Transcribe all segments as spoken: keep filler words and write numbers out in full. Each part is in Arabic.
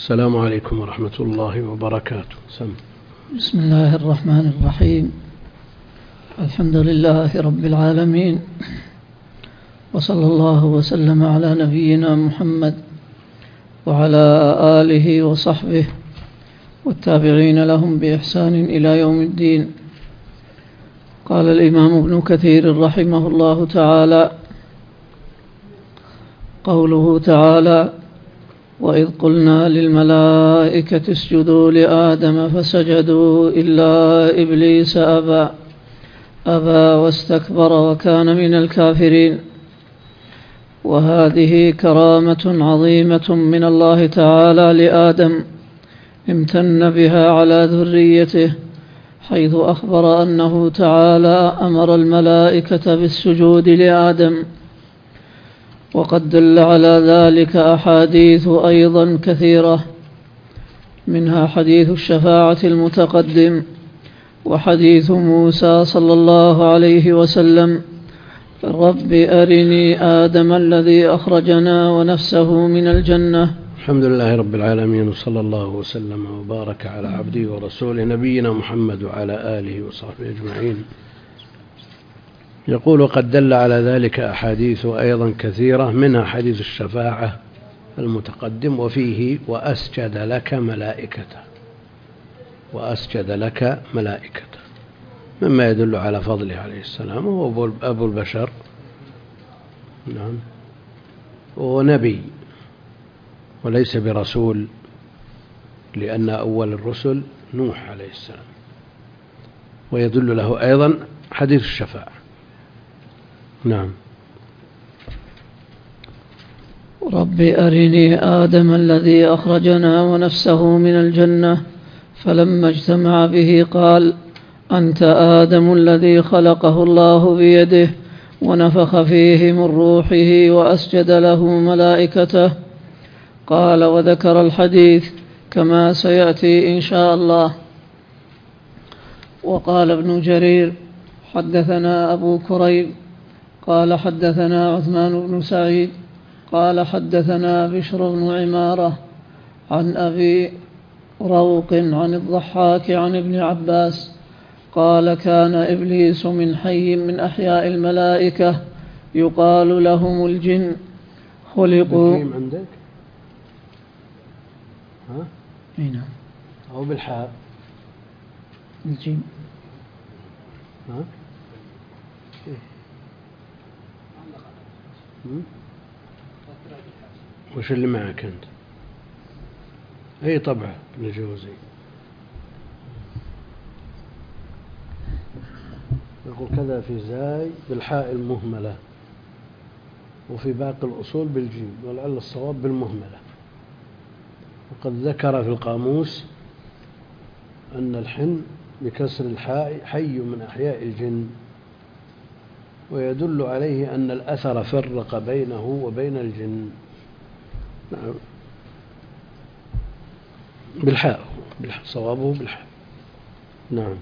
السلام عليكم ورحمة الله وبركاته. سم. بسم الله الرحمن الرحيم. الحمد لله رب العالمين، وصلى الله وسلم على نبينا محمد وعلى آله وصحبه والتابعين لهم بإحسان إلى يوم الدين. قال الإمام ابن كثير رحمه الله تعالى: قوله تعالى: وإذ قلنا للملائكة اسجدوا لآدم فسجدوا إلا إبليس أبى أبى واستكبر وكان من الكافرين. وهذه كرامة عظيمة من الله تعالى لآدم امتن بها على ذريته، حيث أخبر أنه تعالى أمر الملائكة بالسجود لآدم. وقد دل على ذلك أحاديث أيضا كثيرة، منها حديث الشفاعة المتقدم، وحديث موسى صلى الله عليه وسلم: رب أرني آدم الذي أخرجنا ونفسه من الجنة. الحمد لله رب العالمين، وصلى الله وسلم وبارك على عبده ورسوله نبينا محمد وعلى آله وصحبه أجمعين. يقول: وقد دل على ذلك أحاديث أيضا كثيرة، منها حديث الشفاعة المتقدم، وفيه وأسجد لك ملائكته وأسجد لك ملائكته مما يدل على فضله عليه السلام، وهو أبو البشر. نعم. ونبي وليس برسول، لأن أول الرسل نوح عليه السلام. ويدل له أيضا حديث الشفاعة. نعم. رب أرني آدم الذي أخرجنا ونفسه من الجنة، فلما اجتمع به قال: أنت آدم الذي خلقه الله بيده ونفخ فيه من روحه وأسجد له ملائكته. قال: وذكر الحديث كما سيأتي إن شاء الله. وقال ابن جرير: حدثنا أبو كريب قال حدثنا عثمان بن سعيد قال حدثنا بشر بن عمارة عن أبي روق عن الضحاك عن ابن عباس قال: كان إبليس من حي من أحياء الملائكة يقال لهم الجن، خلقوا بالجيم عندك؟ ها؟ نعم. أو بالحاء؟ الجيم. ها؟ وش اللي معك أنت؟ أي طبعة للجوزي؟ يقول كذا في زاي بالحاء المهملة، وفي باقي الأصول بالجيم، ولعل الصواب بالمهملة. وقد ذكر في القاموس أن الحن بكسر الحاء حي من أحياء الجن، ويدل عليه أن الأثر فرق بينه وبين الجن. نعم. بالحاء، صوابه بالحاء. نعم.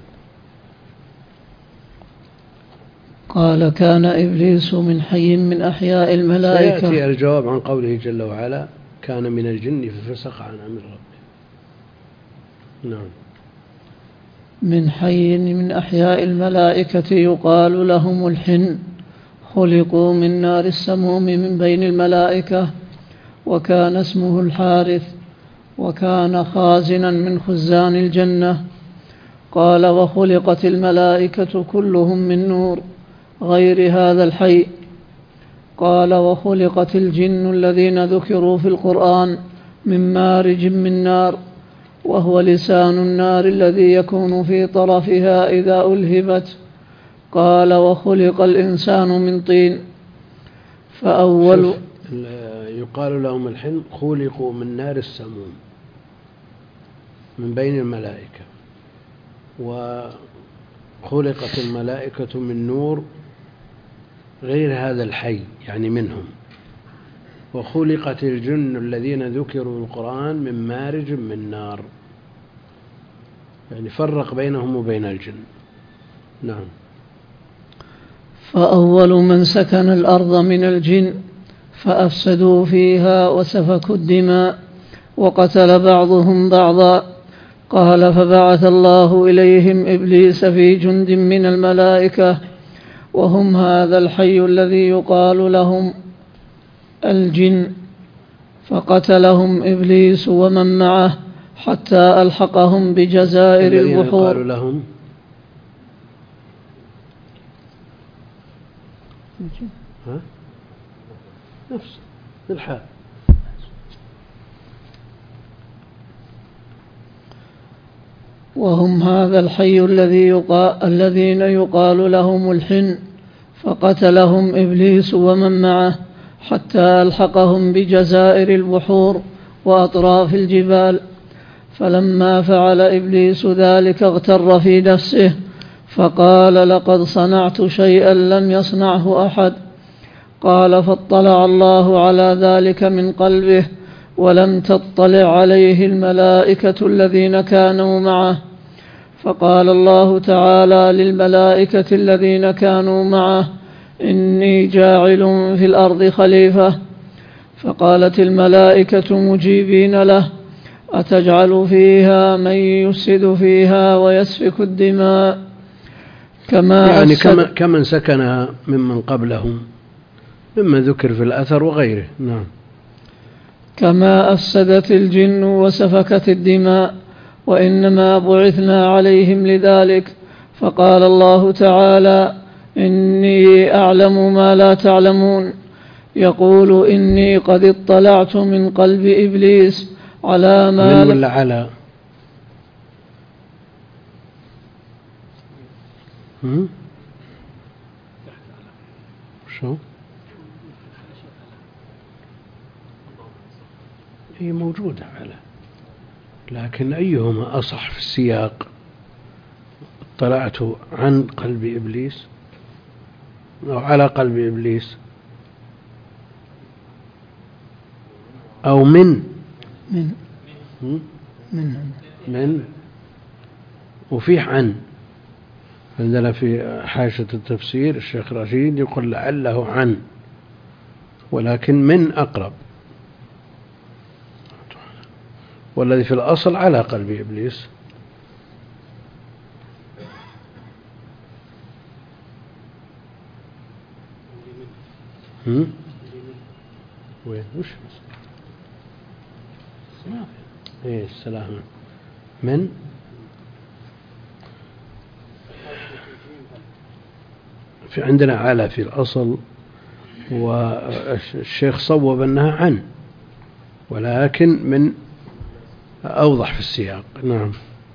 قال: كان إبليس من حي من أحياء الملائكة. سيأتي الجواب عن قوله جل وعلا: كان من الجن ففسق عن أمر ربه. نعم. من حي من أحياء الملائكة يقال لهم الحن، خلقوا من نار السموم من بين الملائكة، وكان اسمه الحارث، وكان خازنا من خزان الجنة. قال: وخلقت الملائكة كلهم من نور غير هذا الحي. قال: وخلقت الجن الذين ذكروا في القرآن من مارج من نار، وهو لسان النار الذي يكون في طرفها إذا ألهبت. قال: وخلق الإنسان من طين. فأول يقال لهم الحن خلقوا من نار السموم من بين الملائكة، وخلقت الملائكة من نور غير هذا الحي يعني منهم، وخلقت الجن الذين ذكروا القرآن من مارج من نار، يعني فرق بينهم وبين الجن. نعم. فأول من سكن الأرض من الجن فأفسدوا فيها وسفكوا الدماء وقتل بعضهم بعضا. قال فبعث الله إليهم إبليس في جند من الملائكة وهم هذا الحي الذي يقال لهم الجن، فقتلهم إبليس ومن معه حتى ألحقهم بجزائر البحور. يقال لهم ها؟ نفس الحال. وهم هذا الحي الذي يقال الذين يقال لهم الحن، فقتلهم إبليس ومن معه حتى ألحقهم بجزائر البحور وأطراف الجبال. فلما فعل إبليس ذلك اغتر في نفسه فقال لقد صنعت شيئا لم يصنعه أحد. قال فاطلع الله على ذلك من قلبه ولم تطلع عليه الملائكة الذين كانوا معه. فقال الله تعالى للملائكة الذين كانوا معه إني جاعل في الأرض خليفة. فقالت الملائكة مجيبين له أتجعل فيها من يفسد فيها ويسفك الدماء كما يعني كما كمن سكنها ممن قبلهم مما ذكر في الأثر وغيره. نعم. كما أفسدت الجن وسفكت الدماء وإنما بعثنا عليهم لذلك. فقال الله تعالى إني أعلم ما لا تعلمون. يقول إني قد اطلعت من قلب إبليس على ما من ولا على هم؟ شو هي موجودة على، لكن أيهما أصح في السياق؟ اطلعت عن قلب إبليس أو على قلب إبليس أو من من من من وفيه عن. عندنا في حاشية التفسير الشيخ رشيد يقول لعله عن، ولكن من أقرب، والذي في الأصل على قلب إبليس. هم؟ وين وش ما في ايه السلام من في عندنا على في الأصل، والشيخ صوب أنها عن، ولكن من أوضح في السياق. نعم.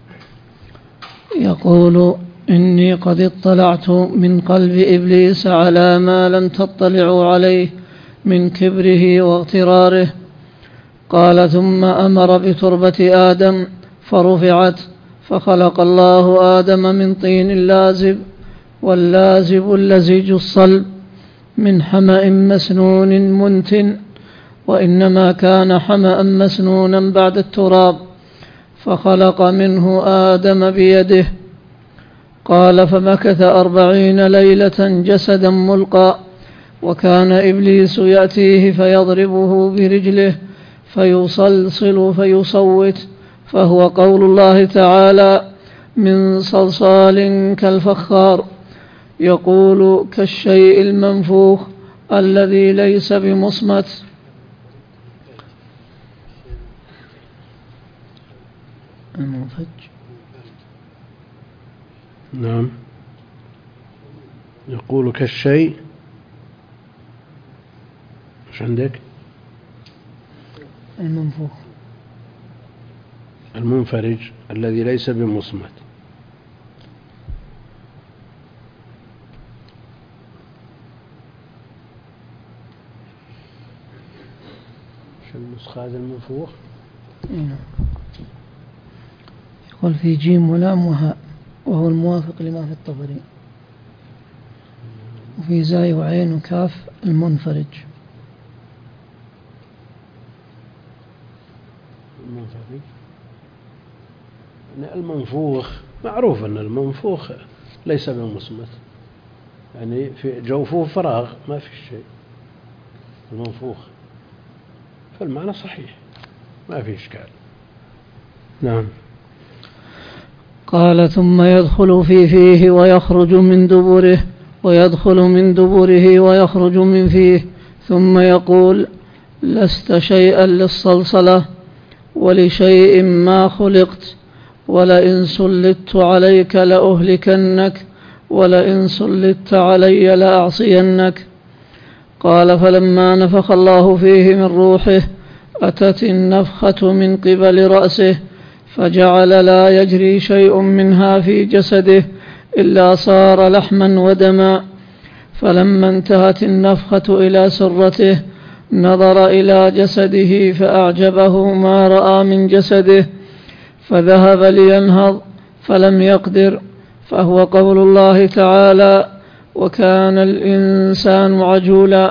يقول إني قد اطلعت من قلب إبليس على ما لم تطلعوا عليه من كبره واغتراره. قال ثم أمر بتربة آدم فرفعت، فخلق الله آدم من طين لازب، واللازب اللزج الصلب من حمأ مسنون منتن، وإنما كان حمأ مسنونا بعد التراب، فخلق منه آدم بيده. قال فمكث أربعين ليلة جسدا ملقى، وكان إبليس يأتيه فيضربه برجله فيصلصل فيصوت، فهو قول الله تعالى من صلصال كالفخار. يقول كالشيء المنفوخ الذي ليس بمصمت. المنفج. نعم. يقول كالشيء مش عندك المنفوخ المنفرج الذي ليس بمصمت. شو النسخة هذا المنفوخ؟ يقول في جيم ولام وهاء، وهو الموافق لما في الطبري. وفي زاي وعين وكاف المنفرج. المنفرج المنفوخ معروف أن المنفوخ ليس بمصمت، يعني في جوفه فراغ ما في شيء المنفوخ، فالمعنى صحيح. ما في إشكال. نعم. قال ثم يدخل في فيه ويخرج من دبره ويدخل من دبره ويخرج من فيه ثم يقول لست شيئا للصلصلة ولشيء ما خلقت ولئن سلطت عليك لأهلكنك ولئن سلطت علي لأعصينك. قال فلما نفخ الله فيه من روحه أتت النفخة من قبل رأسه فجعل لا يجري شيء منها في جسده إلا صار لحما ودما. فلما انتهت النفخة إلى سرته نظر إلى جسده فأعجبه ما رأى من جسده فذهب لينهض فلم يقدر، فهو قول الله تعالى وكان الإنسان عجولا.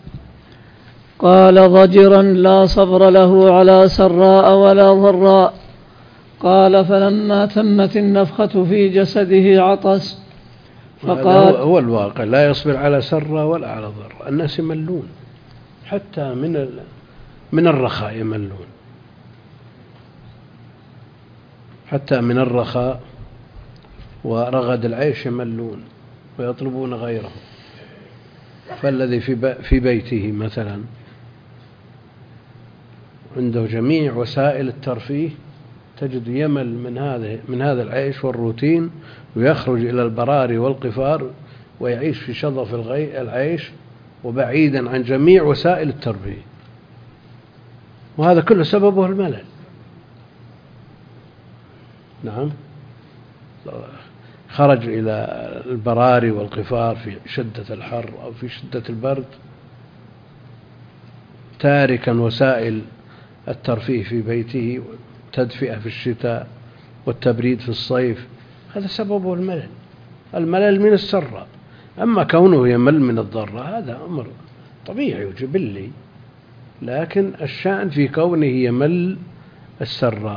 قال ضجرا لا صبر له على سراء ولا ضراء. قال فلما تمت النفخة في جسده عطس فقال هو الواقع لا يصبر على سراء ولا على ضراء. الناس يملون حتى من من الرخاء يملون، حتى من الرخاء ورغد العيش يملون ويطلبون غيره. فالذي في بيته مثلا عنده جميع وسائل الترفيه تجد يمل من هذا من هذا العيش والروتين، ويخرج إلى البراري والقفار ويعيش في شظف العيش وبعيدا عن جميع وسائل الترفيه، وهذا كله سببه الملل. نعم، خرج إلى البراري والقفار في شدة الحر أو في شدة البرد تاركا وسائل الترفيه في بيته، تدفئة في الشتاء والتبريد في الصيف، هذا سببه الملل. الملل من السراء. أما كونه يمل من الضراء هذا أمر طبيعي وجبلي، لكن الشأن في كونه يمل السراء،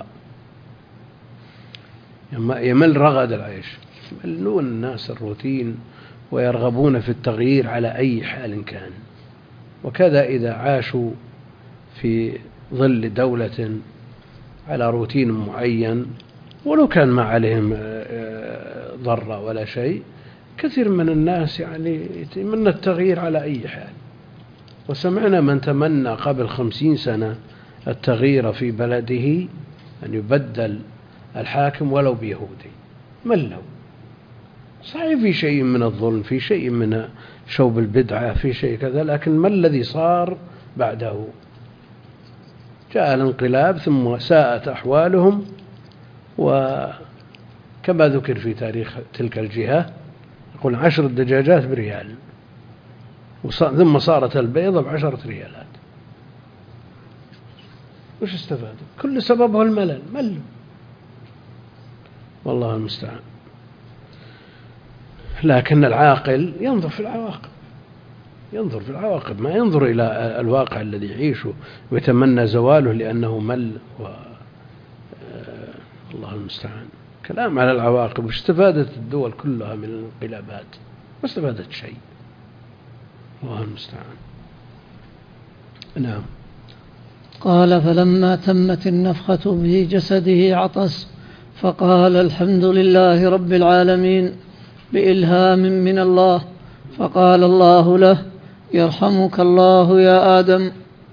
يمل رغد العيش. يملون الناس الروتين ويرغبون في التغيير على أي حال كان. وكذا إذا عاشوا في ظل دولة على روتين معين ولو كان ما عليهم ضرة ولا شيء، كثير من الناس يعني يتمنى التغيير على أي حال. وسمعنا من تمنى قبل خمسين سنة التغيير في بلده، أن يبدل الحاكم ولو بيهودي. ملوا. صحيح في شيء من الظلم، في شيء من شوب البدعة، في شيء كذا، لكن ما الذي صار بعده؟ جاء الانقلاب ثم ساءت أحوالهم، وكما ذكر في تاريخ تلك الجهة يقول عشر الدجاجات بريال، ثم صارت البيضة بعشرة ريالات. وش استفادوا؟ كل سببه الملل، ملوا. والله المستعان. لكن العاقل ينظر في العواقب، ينظر في العواقب، ما ينظر إلى الواقع الذي يعيشه ويتمنى زواله لأنه مل و... الله المستعان. كلام على العواقب. واستفادت الدول كلها من الانقلابات؟ ما استفادت شيء. الله المستعان. نعم. قال فلما تمت النفخة في جسده عطس فقال الحمد لله رب العالمين بإلهام من الله. فقال الله له يرحمك الله يا آدم.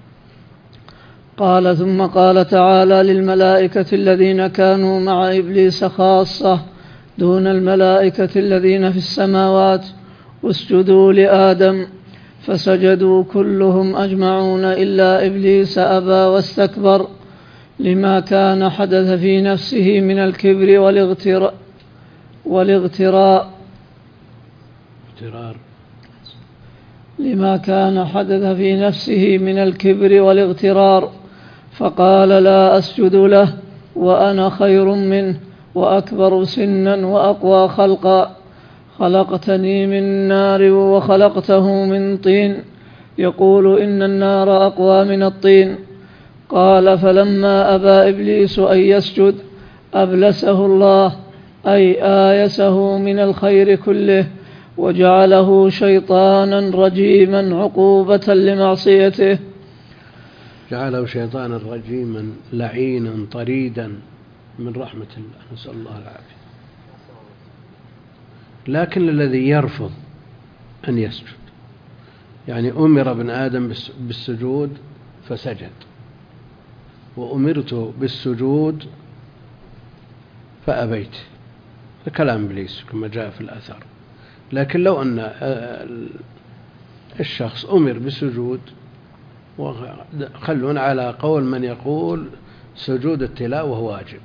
قال ثم قال تعالى للملائكة الذين كانوا مع إبليس خاصة دون الملائكة الذين في السماوات اسجدوا لآدم، فسجدوا كلهم أجمعون إلا إبليس أبى واستكبر لما كان حدث في نفسه من الكبر والاغتراء والاغتراء لما كان حدث في نفسه من الكبر والاغترار، فقال لا أسجد له وأنا خير منه وأكبر سنا وأقوى خلقا، خلقتني من نار وخلقته من طين، يقول إن النار أقوى من الطين. قال فلما أبى إبليس أن يسجد أبلسه الله، أي آيسه من الخير كله، وجعله شيطانا رجيما عقوبة لمعصيته. جعله شيطانا رجيما لعينا طريدا من رحمة الله، نسأل الله العافية. لكن الذي يرفض أن يسجد، يعني أمر ابن آدم بالسجود فسجد، وأمرت بالسجود فأبيت، كلام إبليس كما جاء في الأثر. لكن لو أن الشخص أمر بالسجود، وخلون على قول من يقول سجود التلاوة واجب،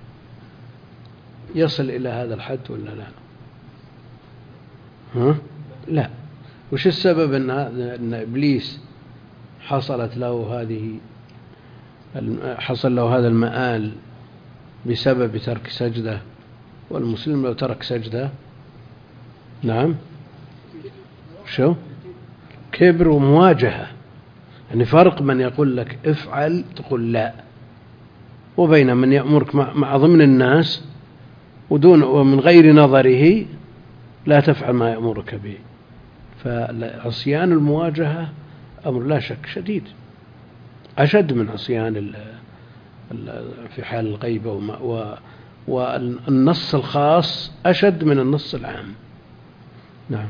يصل إلى هذا الحد ولا لا؟ ها؟ لا. وش السبب أن, أن إبليس حصلت له هذه حصل له هذا المآل بسبب ترك سجدة، والمسلم لو ترك سجدة نعم شو كبر ومواجهة. يعني فرق من يقول لك افعل تقول لا، وبين من يأمرك مع ضمن الناس ودون ومن غير نظره لا تفعل ما يأمرك به. فعصيان المواجهة أمر لا شك شديد، أشد من عصيان في حال الغيبة، والنص الخاص أشد من النص العام. نعم.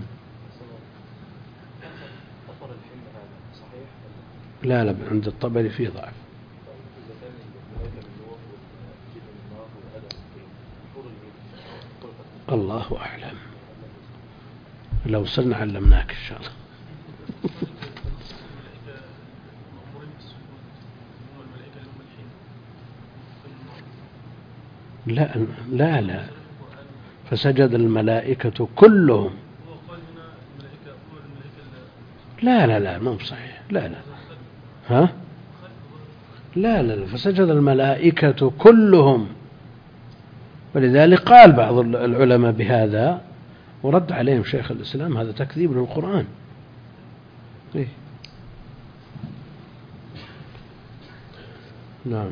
لا لا، عند الطبري فيه ضعف. الله أعلم، لو صرنا علمناك إن شاء الله. لا لا لا، فسجد الملائكة كلهم. لا لا لا، مو صحيح. لا لا ها لا لا، فسجد الملائكة كلهم. ولذلك قال بعض العلماء بهذا ورد عليهم شيخ الإسلام هذا تكذيب للقرآن. إيه؟ نعم.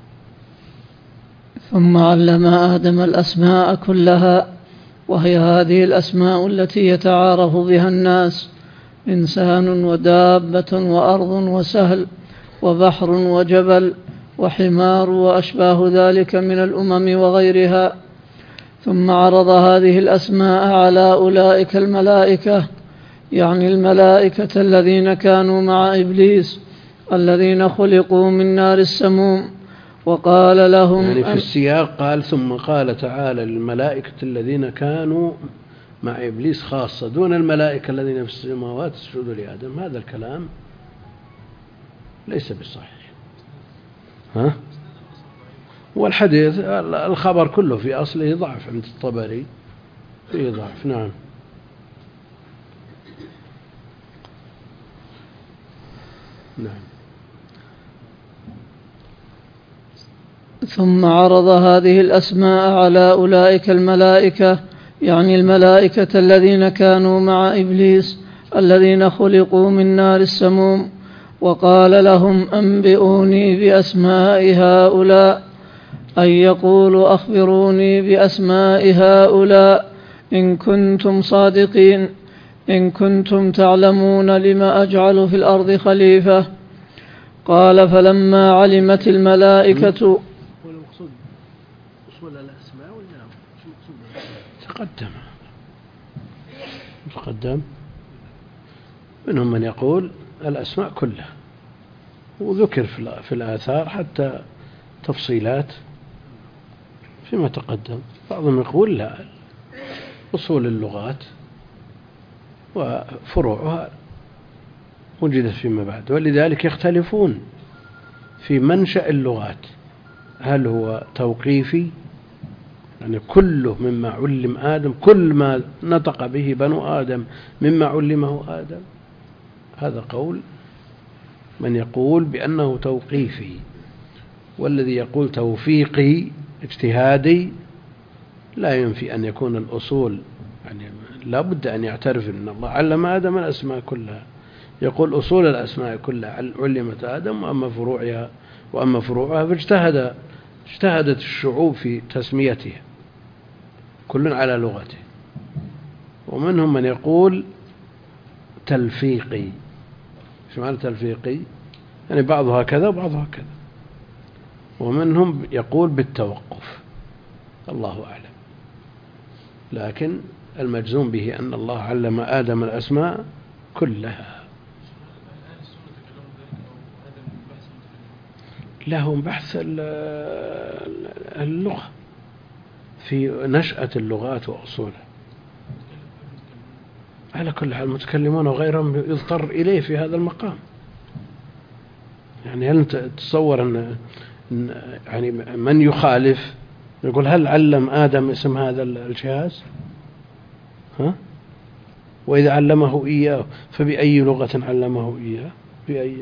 ثم علم آدم الأسماء كلها، وهي هذه الأسماء التي يتعارف بها الناس: إنسان ودابة وأرض وسهل وبحر وجبل وحمار وأشباه ذلك من الأمم وغيرها. ثم عرض هذه الأسماء على أولئك الملائكة، يعني الملائكة الذين كانوا مع إبليس الذين خلقوا من نار السموم، وقال لهم يعني في السياق قال ثم قال تعالى للملائكة الذين كانوا مع إبليس خاصة دون الملائكة الذين في السماوات اسجدوا لآدم. هذا الكلام ليس بالصحيح. ها؟ والحديث الخبر كله في أصله ضعف عند الطبري، فيه ضعف. نعم. نعم. ثم عرض هذه الأسماء على أولئك الملائكة، يعني الملائكة الذين كانوا مع إبليس الذين خلقوا من نار السموم، وقال لهم: أنبئوني بأسماء هؤلاء، أي يقول أخبروني بأسماء هؤلاء إن كنتم صادقين، إن كنتم تعلمون لما أجعل في الأرض خليفة. قال: فلما علمت الملائكة. تقدم تقدم منهم من يقول الأسماء كلها، وذكر في الآثار حتى تفصيلات فيما تقدم. بعضهم يقول لا، أصول اللغات وفروعها وجدت فيما بعد، ولذلك يختلفون في منشأ اللغات، هل هو توقيفي يعني كله مما علم آدم، كل ما نطق به بنو آدم مما علمه آدم، هذا قول من يقول بأنه توقيفي، والذي يقول توفيقي اجتهادي لا ينفي أن يكون الأصول، يعني لا بد أن يعترف أن الله علم آدم الأسماء كلها، يقول أصول الأسماء كلها علمت آدم، وأما فروعها وأما فروعها فاجتهد اجتهدت الشعوب في تسميتها كل على لغته. ومنهم من يقول تلفيقي. شو معنى تلفيقي؟ يعني بعضها كذا وبعضها كذا، ومنهم يقول بالتوقف، الله أعلم. لكن المجزوم به أن الله علم آدم الأسماء كلها. لهم بحث اللغة في نشأة اللغات وأصولها. على كل حال المتكلمون وغيرهم يضطر إليه في هذا المقام. يعني هل تتصور أن يعني من يخالف يقول هل علم آدم اسم هذا الجهاز؟ ها؟ وإذا علمه إياه فبأي لغة علمه إياه؟ بأي؟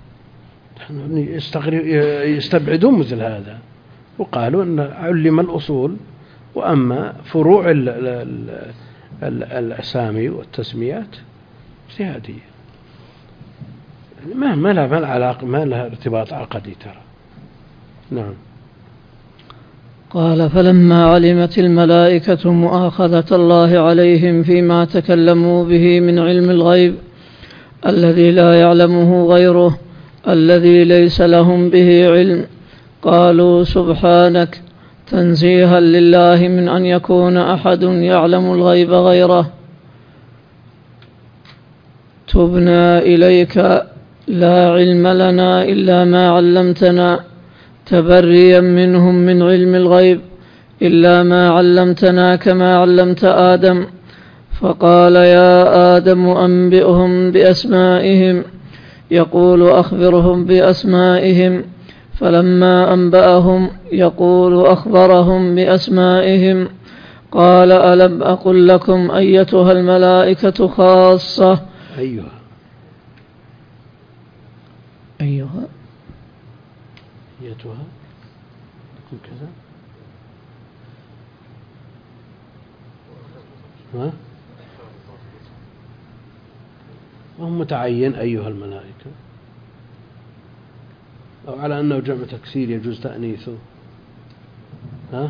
يستبعدون مثل هذا، وقالوا أن علم الأصول، وأما فروع ال ال ال الأسامي والتسميات اجتهادية، يعني ما ما لها ما لها علاقة، ما لها ارتباط عقدي ترى. نعم. قال: فلما علمت الملائكة مؤاخذة الله عليهم فيما تكلموا به من علم الغيب الذي لا يعلمه غيره الذي ليس لهم به علم، قالوا: سبحانك، تنزيها لله من أن يكون أحد يعلم الغيب غيره. تبنا إليك لا علم لنا إلا ما علمتنا، تبريا منهم من علم الغيب إلا ما علمتنا كما علمت آدم. فقال: يا آدم أنبئهم بأسمائهم. يقول: أخبرهم بأسمائهم. فلما أنبأهم يقول: أخبرهم بأسمائهم. قال: ألم أقل لكم أيتها الملائكة خاصة؟ أيها أيها أيتها كذا، ها؟ وهم متعين أيها الملائكة، أو على أنه جمع تكسير يجوز تأنيثه، ها؟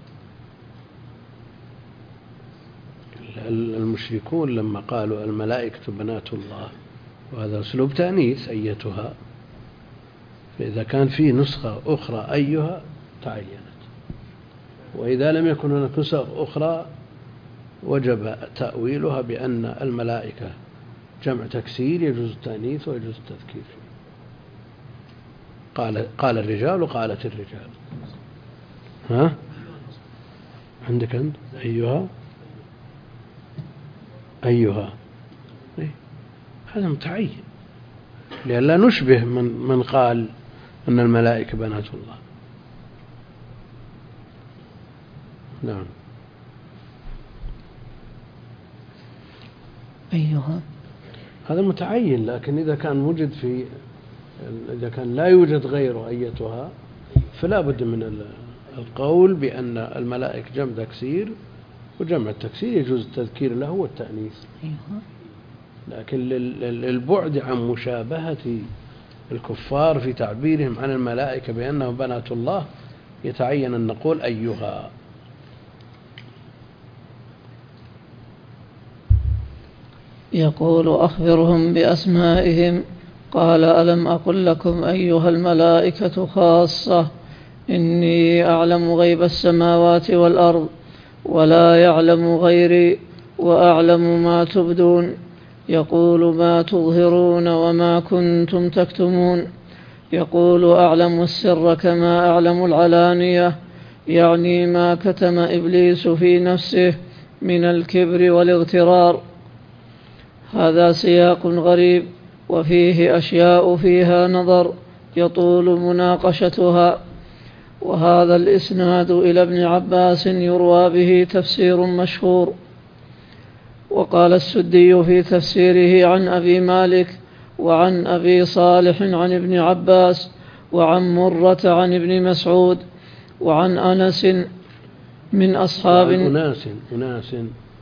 المشركون لما قالوا الملائكة بنات الله، وهذا أسلوب تأنيث أيتها، فإذا كان في نسخة أخرى أيها تعينت، وإذا لم يكن هناك نسخ أخرى وجب تأويلها بأن الملائكة جمع تكسير يجوز التأنيث ويجوز التذكير. قال قال الرجال وقالت الرجال. ها؟ عندك أنت أيها أيها إيه؟ هذا متعين لئلا نشبه من من قال أن الملائكة بنات الله. نعم. أيها هذا متعين، لكن إذا كان وجد في إذا كان لا يوجد غيره أيتها فلا بد من القول بأن الملائكة جمع تكسير، وجمع التكسير يجوز التذكير له والتأنيث. لكن للبعد عن مشابهة الكفار في تعبيرهم عن الملائكة بأنهم بنات الله يتعين أن نقول أيها. يقول: أخبرهم بأسمائهم. قال: ألم أقل لكم أيها الملائكة خاصة إني أعلم غيب السماوات والأرض ولا يعلم غيري وأعلم ما تبدون. يقول: ما تظهرون وما كنتم تكتمون. يقول: أعلم السر كما أعلم العلانية، يعني ما كتم إبليس في نفسه من الكبر والاغترار. هذا سياق غريب وفيه أشياء فيها نظر يطول مناقشتها. وهذا الإسناد إلى ابن عباس يروى به تفسير مشهور. وقال السدي في تفسيره عن أبي مالك وعن أبي صالح عن ابن عباس وعن مرة عن ابن مسعود وعن أنس من أصحاب أناس أناس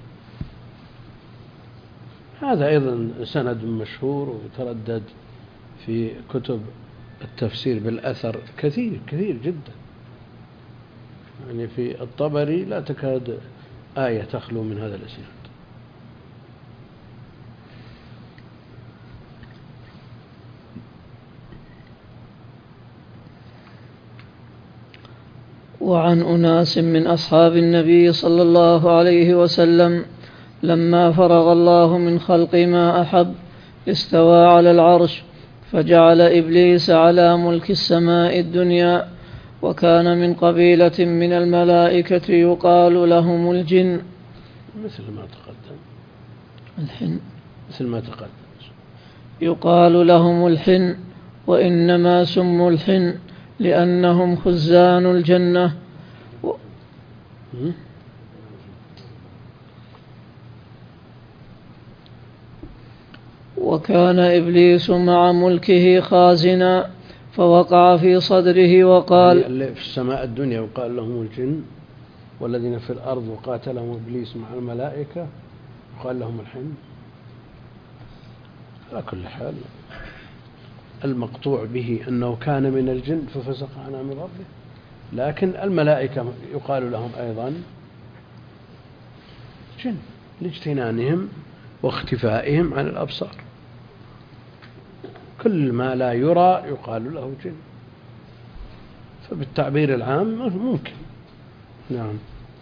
هذا أيضا سند مشهور وتردد في كتب التفسير بالأثر كثير كثير جدا. يعني في الطبري لا تكاد آية تخلو من هذا الإسناد. وعن أناس من أصحاب النبي صلى الله عليه وسلم لما فرغ الله من خلق ما أحب استوى على العرش فجعل إبليس على ملك السماء الدنيا، وكان من قبيلة من الملائكة يقال لهم الجن، مثل ما تقدم الحن، مثل ما تقدم يقال لهم الحن، وإنما سموا الحن لأنهم خزان الجنة. و... وكان إبليس مع ملكه خازنا فوقع في صدره وقال، يعني اللي في السماء الدنيا وقال لهم الجن، والذين في الأرض وقاتلهم إبليس مع الملائكة وقال لهم الحن. على كل حال المقطوع به أنه كان من الجن ففسق عن أمر ربه، لكن الملائكة يقال لهم أيضا جن لاجتنانهم واختفائهم عن الأبصار، كل ما لا يرى يقال له جن، فبالتعبير العام ممكن. نعم.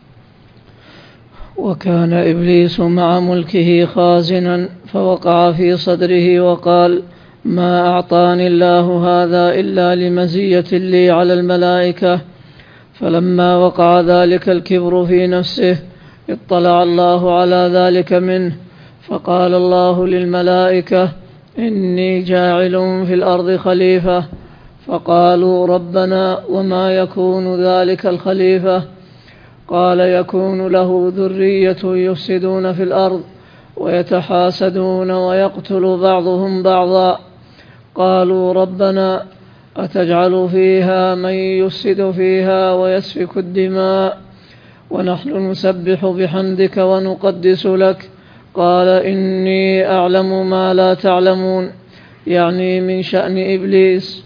وكان إبليس مع ملكه خازنا فوقع في صدره وقال: ما أعطاني الله هذا إلا لمزية لي على الملائكة. فلما وقع ذلك الكبر في نفسه اطلع الله على ذلك منه، فقال الله للملائكة: إني جاعل في الأرض خليفة. فقالوا: ربنا وما يكون ذلك الخليفة؟ قال: يكون له ذرية يفسدون في الأرض ويتحاسدون ويقتل بعضهم بعضا. قالوا: ربنا أتجعل فيها من يفسد فيها ويسفك الدماء ونحن نسبح بحمدك ونقدس لك؟ قال: إني أعلم ما لا تعلمون، يعني من شأن إبليس.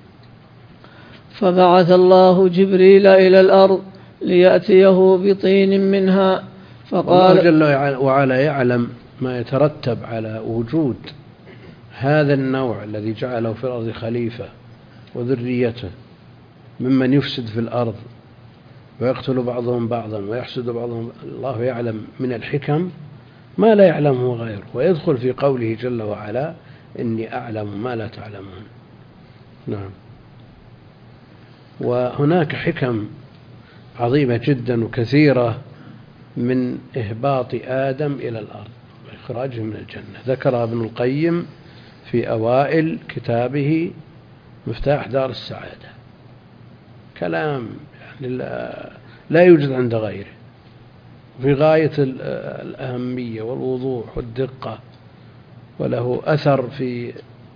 فبعث الله جبريل إلى الأرض ليأتيه بطين منها، فقال: الله جل وعلا يعلم ما يترتب على وجود هذا النوع الذي جعله في الأرض خليفة وذريته ممن يفسد في الأرض ويقتل بعضهم بعضا ويحسد بعضهم. الله يعلم من الحكم ما لا يعلمه غيره، ويدخل في قوله جل وعلا: إني أعلم ما لا تعلمون. نعم. وهناك حكم عظيمة جدا وكثيرة من إهباط آدم إلى الأرض وإخراجه من الجنة، ذكرها ابن القيم في أوائل كتابه مفتاح دار السعادة، كلام يعني لا, لا يوجد عند غيره، في غاية الأهمية والوضوح والدقة، وله أثر في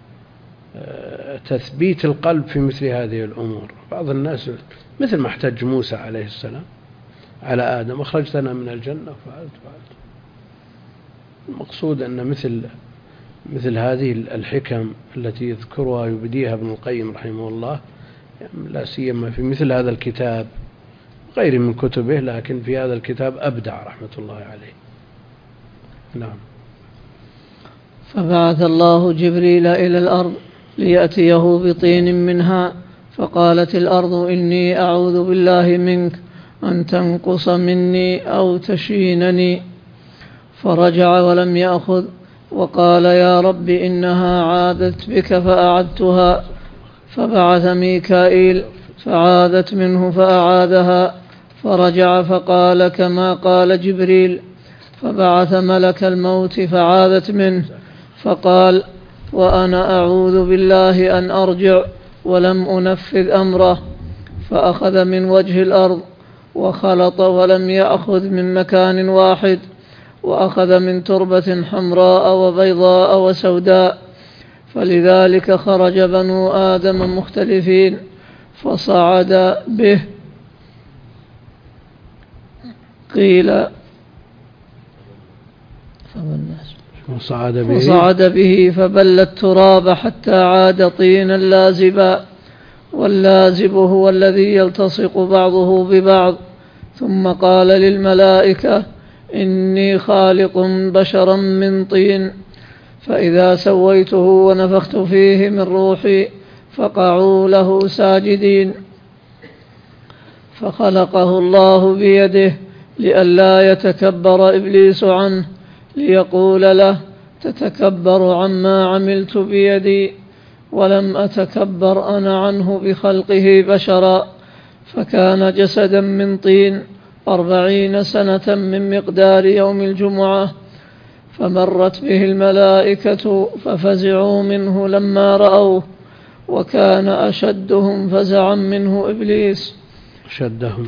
تثبيت القلب في مثل هذه الأمور. بعض الناس مثل ما احتج موسى عليه السلام على آدم: أخرجتنا من الجنة وفعلت فعلت. المقصود أن مثل مثل هذه الحكم التي يذكرها يبديها ابن القيم رحمه الله، لا سيما في مثل هذا الكتاب غير من كتبه، لكن في هذا الكتاب أبدع رحمة الله عليه. نعم. فبعث الله جبريل إلى الأرض ليأتيه بطين منها، فقالت الأرض: إني أعوذ بالله منك أن تنقص مني أو تشينني. فرجع ولم يأخذ، وقال: يا رب إنها عادت بك فأعدتها. فبعث ميكائيل فعادت منه فأعادها، فرجع فقال كما قال جبريل. فبعث ملك الموت فعادت منه، فقال: وأنا أعوذ بالله أن أرجع، ولم أنفذ أمره. فأخذ من وجه الأرض وخلط ولم يأخذ من مكان واحد، وأخذ من تربة حمراء وبيضاء وسوداء، فلذلك خرج بنو آدم مختلفين فصعد به. قيل وصعد به, وصعد به فبل التراب حتى عاد طينا لازبا، واللازب هو الذي يلتصق بعضه ببعض. ثم قال للملائكة: إني خالق بشرا من طين، فإذا سويته ونفخت فيه من روحي فقعوا له ساجدين. فخلقه الله بيده لئلا يتكبر إبليس عنه، ليقول له: تتكبر عما عملت بيدي، ولم أتكبر أنا عنه بخلقه بشرا. فكان جسدا من طين أربعين سنة من مقدار يوم الجمعة، فمرت به الملائكة ففزعوا منه لما رأوه، وكان أشدهم فزعا منه إبليس أشدهم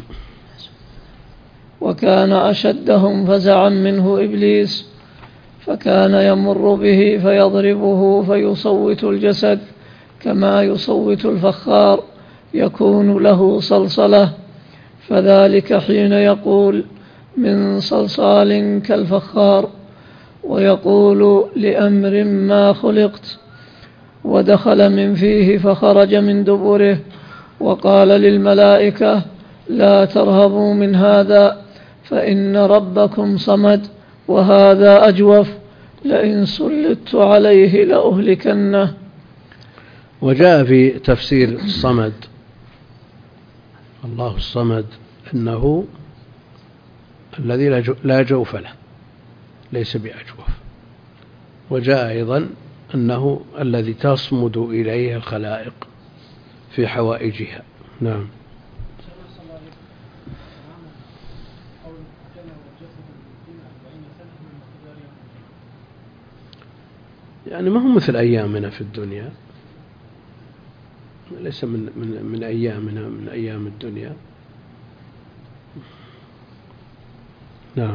وكان أشدهم فزعا منه إبليس فكان يمر به فيضربه فيصوت الجسد كما يصوت الفخار، يكون له صلصلة، فذلك حين يقول: من صلصال كالفخار، ويقول: لأمر ما خلقت، ودخل من فيه فخرج من دبره، وقال للملائكة: لا ترهبوا من هذا، فإن ربكم صمد، وهذا أجوف، لئن سلطت عليه لأهلكنه. وجاء في تفسير الصمد، الله الصمد، أنه الذي لا جوف له، ليس بأجوف. وجاء أيضا أنه الذي تصمد إليه الخلائق في حوائجها. نعم. يعني ما هو مثل أيامنا في الدنيا، ليس من, من, من أيامنا من أيام الدنيا. نعم.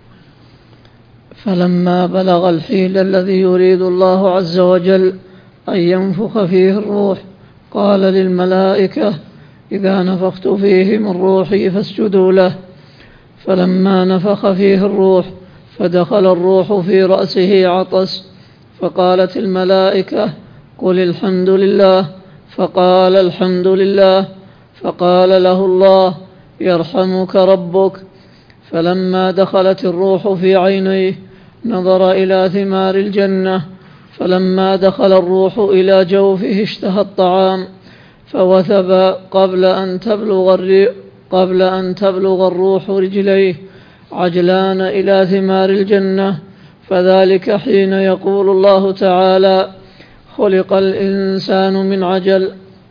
فلما بلغ الحين الذي يريد الله عز وجل أن ينفخ فيه الروح، قال للملائكة: إذا نفخت فيه من روحي فاسجدوا له. فلما نفخ فيه الروح فدخل الروح في رأسه عطس، فقالت الملائكة: قل الحمد لله. فقال: الحمد لله. فقال له الله: يرحمك ربك. فلما دخلت الروح في عينيه نظر إلى ثمار الجنة، فلما دخل الروح إلى جوفه اشتهى الطعام، فوثب قبل أن تبلغ الريح قبل أن تبلغ الروح رجليه عجلان إلى ثمار الجنة، فذلك حين يقول الله تعالى: خلق الإنسان من عجل.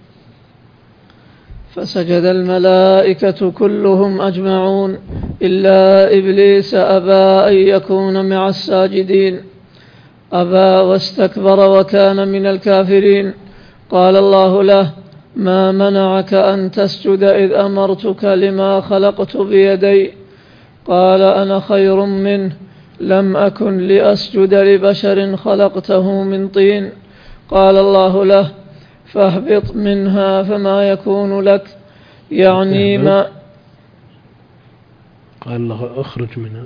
فسجد الملائكة كلهم أجمعون إلا إبليس أبى أن يكون مع الساجدين، أبى واستكبر وكان من الكافرين. قال الله له: ما منعك أن تسجد إذ أمرتك لما خلقت بيدي؟ قال: أنا خير منه، لم أكن لأسجد لبشر خلقته من طين. قال الله له: فاهبط منها فما يكون لك، يعني ما قال الله: اخرج منها.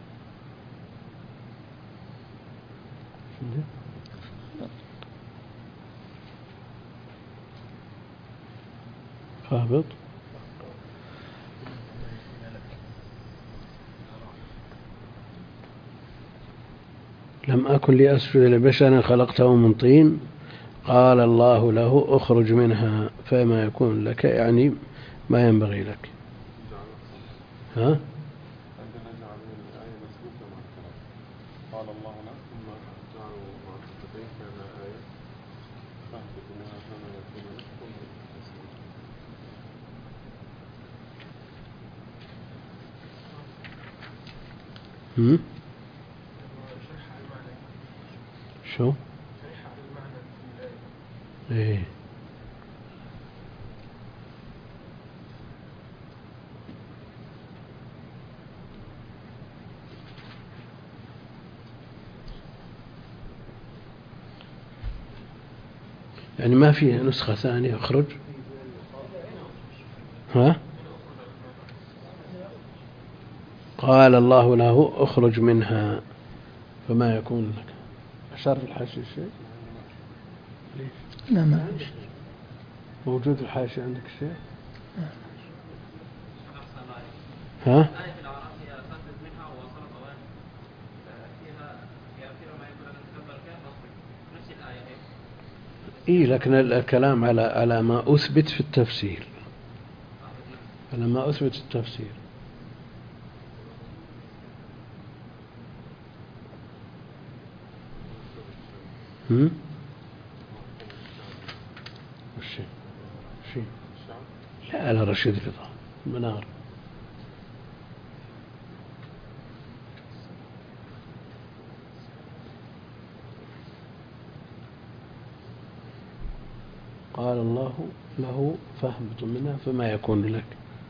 فاهبط. لم أكن لأسجد لبشر خلقته من طين. قال الله له: اخرج منها فما يكون لك، يعني ما ينبغي لك. ها؟ هم؟ شو؟ ايه. يعني ما في نسخة ثانية اخرج؟ ها؟ قال الله له: اخرج منها فما يكون لك. أشار في الحاشية شيء؟ لا، ما موجود في الحاشية عندك شيء؟ ها؟ إيه، لكن الكلام على على ما أثبت في التفسير. أنا ما أثبت التفسير. هم؟ الشيء شيء لا على رشيد رضا المنار. قال الله له فاهبط منها فما يكون لك.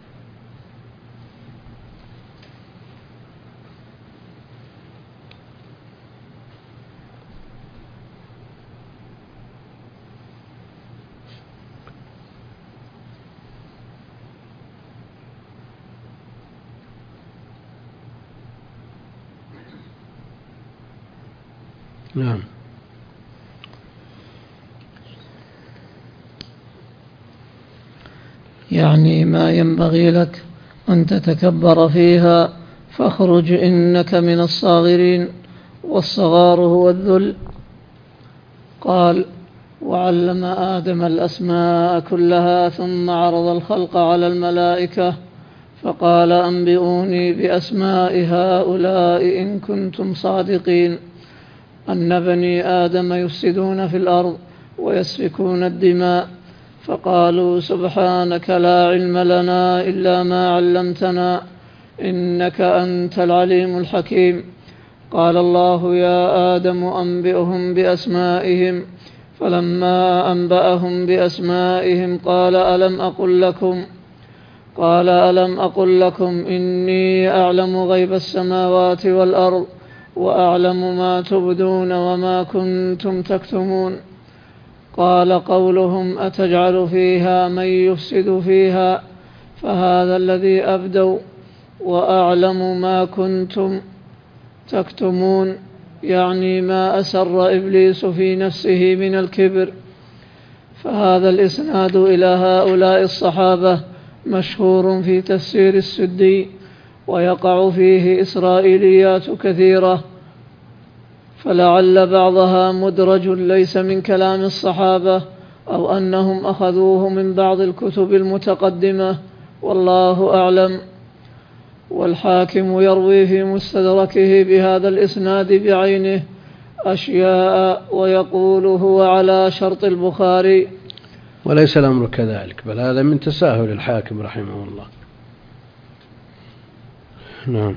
نعم. يعني ما ينبغي لك أن تتكبر فيها، فاخرج إنك من الصاغرين، والصغار هو الذل. قال: وعلم آدم الأسماء كلها ثم عرض الخلق على الملائكة فقال: أنبئوني بأسماء هؤلاء إن كنتم صادقين. أن بني آدم يفسدون في الأرض ويسفكون الدماء، فقالوا: سبحانك لا علم لنا إلا ما علمتنا إنك أنت العليم الحكيم. قال الله: يا آدم أنبئهم بأسمائهم. فلما أنبأهم بأسمائهم قال: ألم أقل لكم قال ألم أقل لكم إني أعلم غيب السماوات والأرض وأعلم ما تبدون وما كنتم تكتمون. قال: قولهم أتجعل فيها من يفسد فيها، فهذا الذي أبدوا، وأعلم ما كنتم تكتمون، يعني ما أسر إبليس في نفسه من الكبر. فهذا الإسناد إلى هؤلاء الصحابة مشهور في تفسير السدي، ويقع فيه إسرائيليات كثيرة، فلعل بعضها مدرج ليس من كلام الصحابة، أو أنهم أخذوه من بعض الكتب المتقدمة، والله أعلم. والحاكم يروي في مستدركه بهذا الإسناد بعينه أشياء ويقول هو على شرط البخاري. وليس الأمر كذلك، بل هذا من تساهل الحاكم رحمه الله. نعم.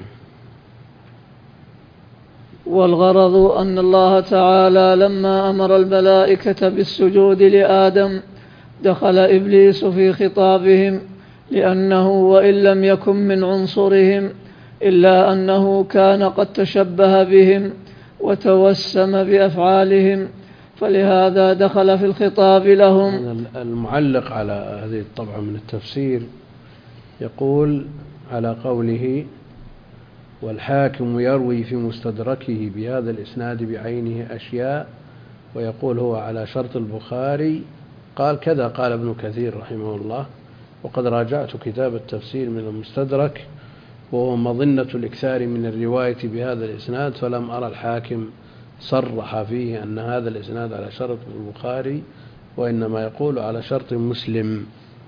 والغرض أن الله تعالى لما أمر الملائكة بالسجود لآدم دخل إبليس في خطابهم، لأنه وإن لم يكن من عنصرهم إلا أنه كان قد تشبه بهم وتوسم بأفعالهم، فلهذا دخل في الخطاب لهم. المعلق على هذه الطبعة من التفسير يقول على قوله: والحاكم يروي في مستدركه بهذا الإسناد بعينه أشياء ويقول هو على شرط البخاري، قال كذا قال ابن كثير رحمه الله. وقد راجعت كتاب التفسير من المستدرك، وهو مظنة الإكثار من الرواية بهذا الإسناد، فلم أرى الحاكم صرح فيه أن هذا الإسناد على شرط البخاري، وإنما يقول على شرط مسلم.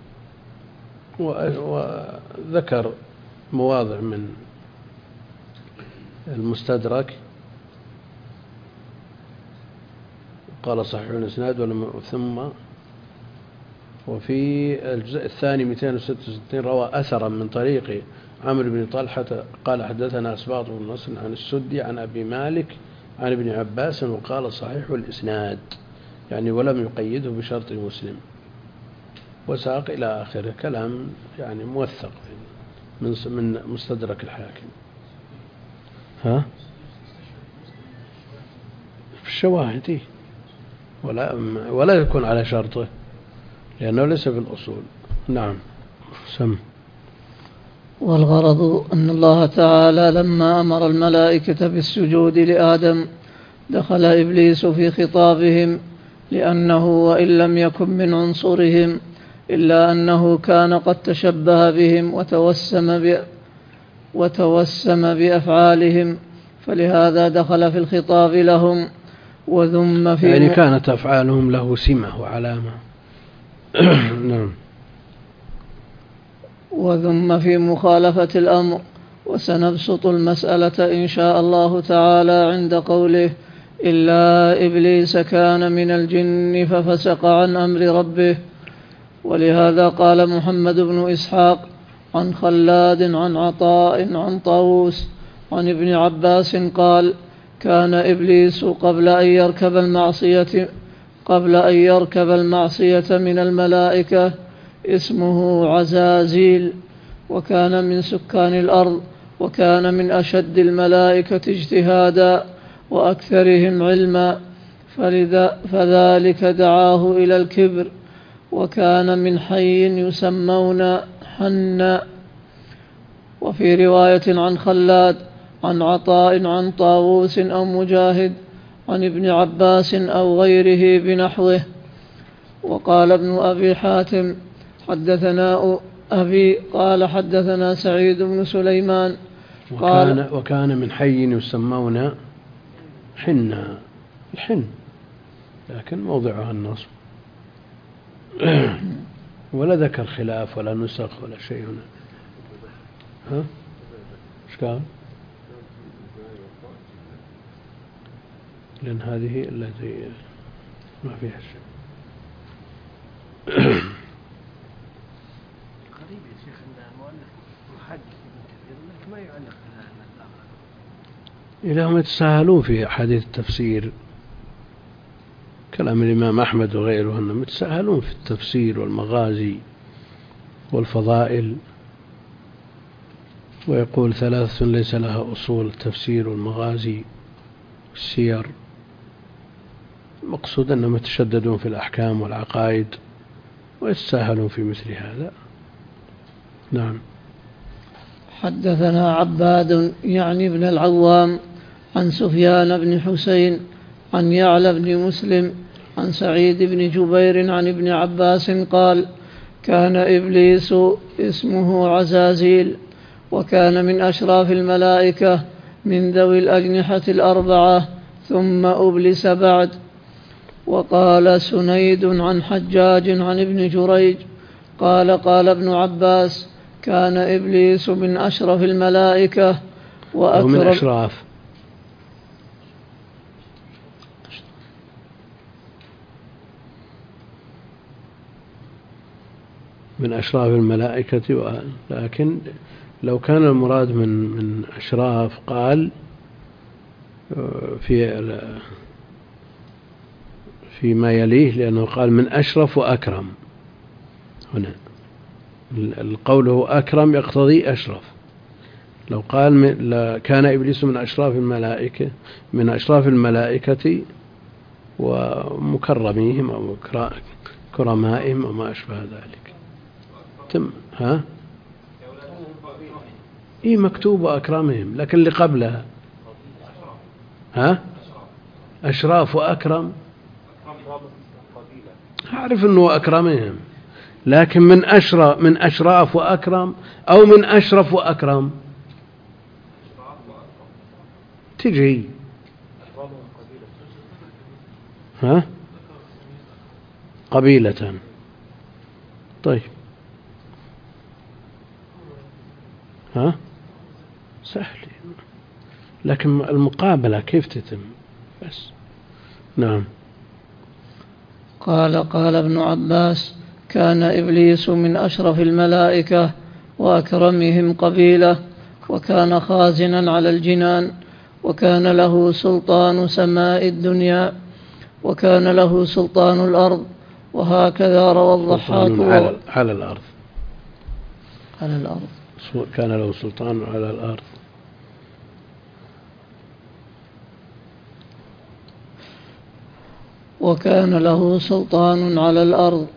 وذكر مواضع من المستدرك قال صحيح الإسناد، ثم وفي الجزء الثاني مئتين وستة وستين روى أثرا من طريق عمرو بن طلحة قال حدثنا أسباط بن نصر عن السدي عن أبي مالك عن ابن عباس، وقال صحيح الإسناد، يعني ولم يقيده بشرط مسلم، وساق إلى آخره كلام يعني موثق من من مستدرك الحاكم. ها في الشواهد ولا ولا يكون على شرطه لأنه ليس في الأصول. نعم. سم. والغرض أن الله تعالى لما أمر الملائكة بالسجود لآدم دخل إبليس في خطابهم، لأنه وإن لم يكن من عنصرهم إلا أنه كان قد تشبه بهم وتوسم ب... وتوسم بأفعالهم، فلهذا دخل في الخطاب لهم وذم في يعني كانت أفعالهم له سمة وعلامة. نعم. وذم في مخالفة الأمر. وسنبسط المسألة إن شاء الله تعالى عند قوله إلا إبليس كان من الجن ففسق عن أمر ربه. ولهذا قال محمد بن إسحاق عن خلاد عن عطاء عن طاووس عن ابن عباس قال كان إبليس قبل أن يركب المعصية قبل أن يركب المعصية من الملائكة اسمه عزازيل، وكان من سكان الأرض، وكان من أشد الملائكة اجتهادا وأكثرهم علما، فذلك دعاه إلى الكبر. وكان من حي يسمون حنا. وفي رواية عن خلاد عن عطاء عن طاووس أو مجاهد عن ابن عباس أو غيره بنحوه. وقال ابن أبي حاتم حدثنا أبي قال حدثنا سعيد بن سليمان قال وكان, وكان من حي يسمون حنا، الحن لكن موضعها النصب، ولا ذكر خلاف ولا نسخ ولا شيء هنا. ها ايش قال؟ لأن هذه التي ما فيها شيء. قريب يا شيخ أن المؤلف محدث ابن كثير لكن ما يعلق على الآخر. إذا هم يتساهلون في أحاديث التفسير، كلام الإمام أحمد وغيره أنهم يتساهلون في التفسير والمغازي والفضائل، ويقول ثلاثة ليس لها أصول: التفسير والمغازي والسير. المقصود أنهم يتشددون في الأحكام والعقائد ويتساهلون في مثل هذا. نعم. حدثنا عباد يعني ابن العوام عن سفيان بن حسين عن يعلى بن مسلم عن سعيد بن جبير عن ابن عباس قال كان إبليس اسمه عزازيل، وكان من أشراف الملائكة من ذوي الأجنحة الأربعة، ثم أبلس بعد. وقال سنيد عن حجاج عن ابن جريج قال قال ابن عباس كان إبليس من أشرف الملائكة وأكرم من أشراف من أشراف الملائكة، لكن لو كان المراد من من أشراف قال في فيما يليه، لأنه قال من أشرف وأكرم. هنا القول هو أكرم يقتضي أشرف. لو قال من كان إبليس من أشراف الملائكة من أشراف الملائكة ومكرميهم أو كرمائهم وما أشبه ذلك تم ها إيه مكتوب وأكرمهم، لكن اللي قبلها ها أشراف وأكرم أعرف أنه أكرمهم، لكن من أشرف من أشراف وأكرم أو من أشرف وأكرم تجي ها قبيلة. طيب ها سهل، لكن المقابلة كيف تتم بس. نعم. قال قال ابن عباس كان إبليس من أشرف الملائكة وأكرمهم قبيلة، وكان خازنا على الجنان، وكان له سلطان سماء الدنيا، وكان له سلطان الأرض. وهكذا روى الضحاك على, على الأرض على الأرض كان له سلطان على الأرض. وكان له سلطان على الأرض.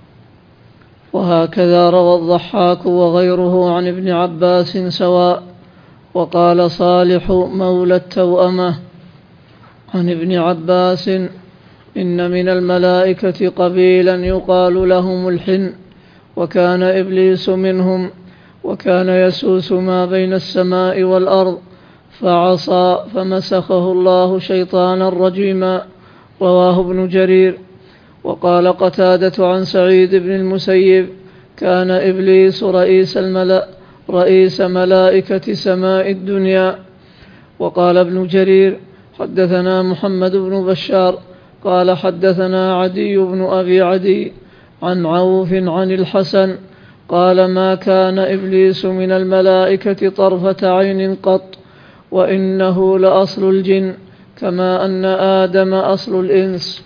وهكذا روى الضحاك وغيره عن ابن عباس سواء. وقال صالح مولى التوأمة عن ابن عباس إن من الملائكة قبيلا يقال لهم الحن، وكان إبليس منهم، وكان يسوس ما بين السماء والأرض، فعصى فمسخه الله شيطانا رجيما. رواه ابن جرير. وقال قتادة عن سعيد بن المسيب كان إبليس رئيس الملأ رئيس ملائكة سماء الدنيا. وقال ابن جرير حدثنا محمد بن بشار قال حدثنا عدي بن أبي عدي عن عوف عن الحسن قال ما كان إبليس من الملائكة طرفة عين قط، وإنه لأصل الجن كما أن آدم أصل الإنس.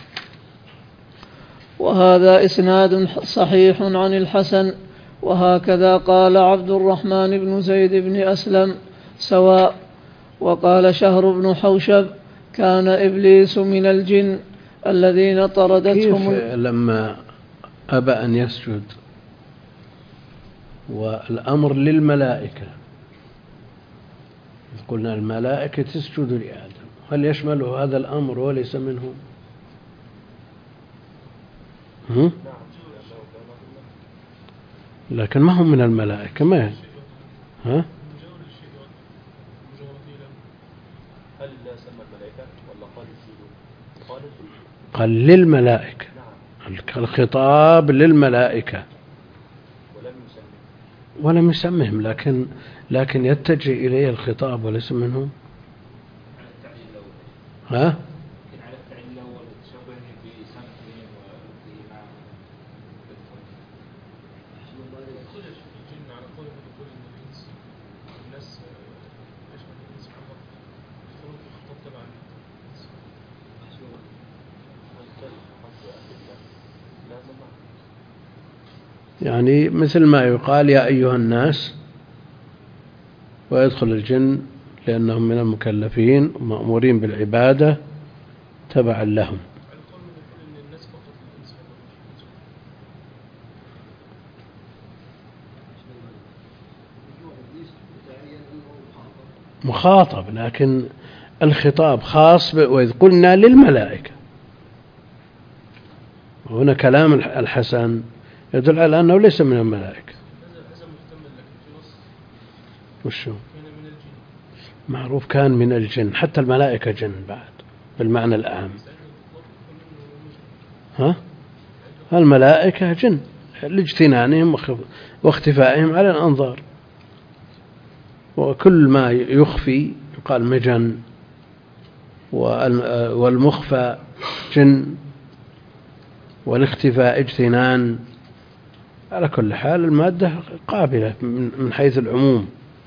وهذا إسناد صحيح عن الحسن. وهكذا قال عبد الرحمن بن زيد بن أسلم سواء. وقال شهر بن حوشب كان إبليس من الجن الذين طردتهم. كيف لما أبى أن يسجد والأمر للملائكة، قلنا الملائكة تسجد لآدم، هل يشمله هذا الأمر وليس منهم؟ هم؟ لكن ما هم من الملائكة. ما ها؟ قال للملائكة، الخطاب للملائكة ولم يسمهم، لكن لكن يتجه إليه الخطاب وليس منهم. ها؟ يعني مثل ما يقال يا أيها الناس، ويدخل الجن لأنهم من المكلفين ومأمورين بالعبادة تبعا لهم. مخاطب، لكن الخطاب خاص وإذ قلنا للملائكة. وهنا كلام الحسن يدل على أنه ليس من الملائكة. وشو؟ معروف كان من الجن، حتى الملائكة جن بعد بالمعنى الأعم. ها؟ الملائكة جن لاجتنانهم واختفائهم على الأنظار، وكل ما يخفي يقال مجن، والمخفى جن، والاختفاء اجتنان. على كل حال المادة قابلة من حيث العموم،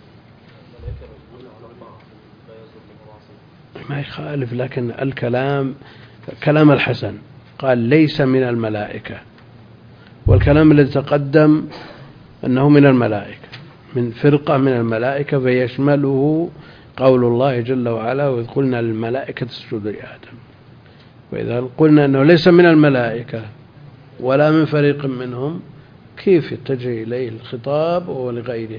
ما يخالف، لكن الكلام كلام الحسن قال ليس من الملائكة، والكلام الذي تقدم أنه من الملائكة، من فرقة من الملائكة، فيشمله قول الله جل وعلا وإذ قلنا للملائكة اسجدوا لآدم. وإذا قلنا أنه ليس من الملائكة ولا من فريق منهم، كيف يتجه إليه الخطاب ولغيره؟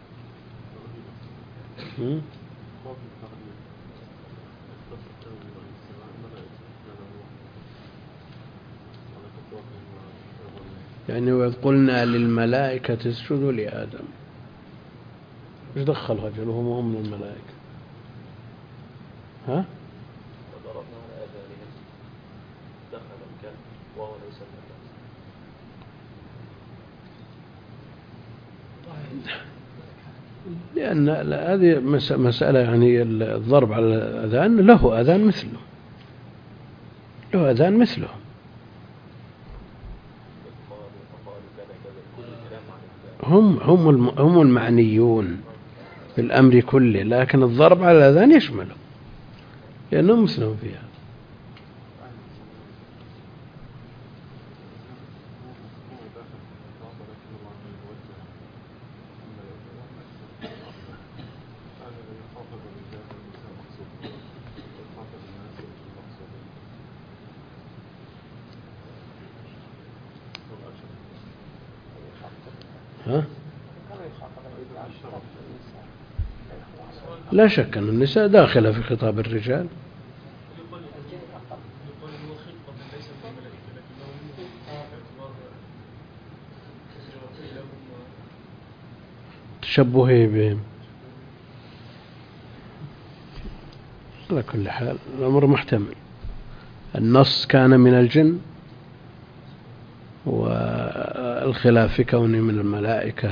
يعني وإذ قلنا للملائكة اسجدوا لآدم، ايش دخل رجل وهم هم من الملائكة؟ ها؟ لأن هذه مسألة، يعني الضرب على الأذان له أذان مثله، له أذان مثله. هم هم هم المعنيون بالأمر كله، لكن الضرب على الأذان يشمله لأنهم مثلهم فيها. ها؟ لا شك أن النساء داخلة في خطاب الرجال. تشبهه بهم. على كل حال الأمر محتمل. النص كان من الجن، الخلاف في كونه من الملائكة،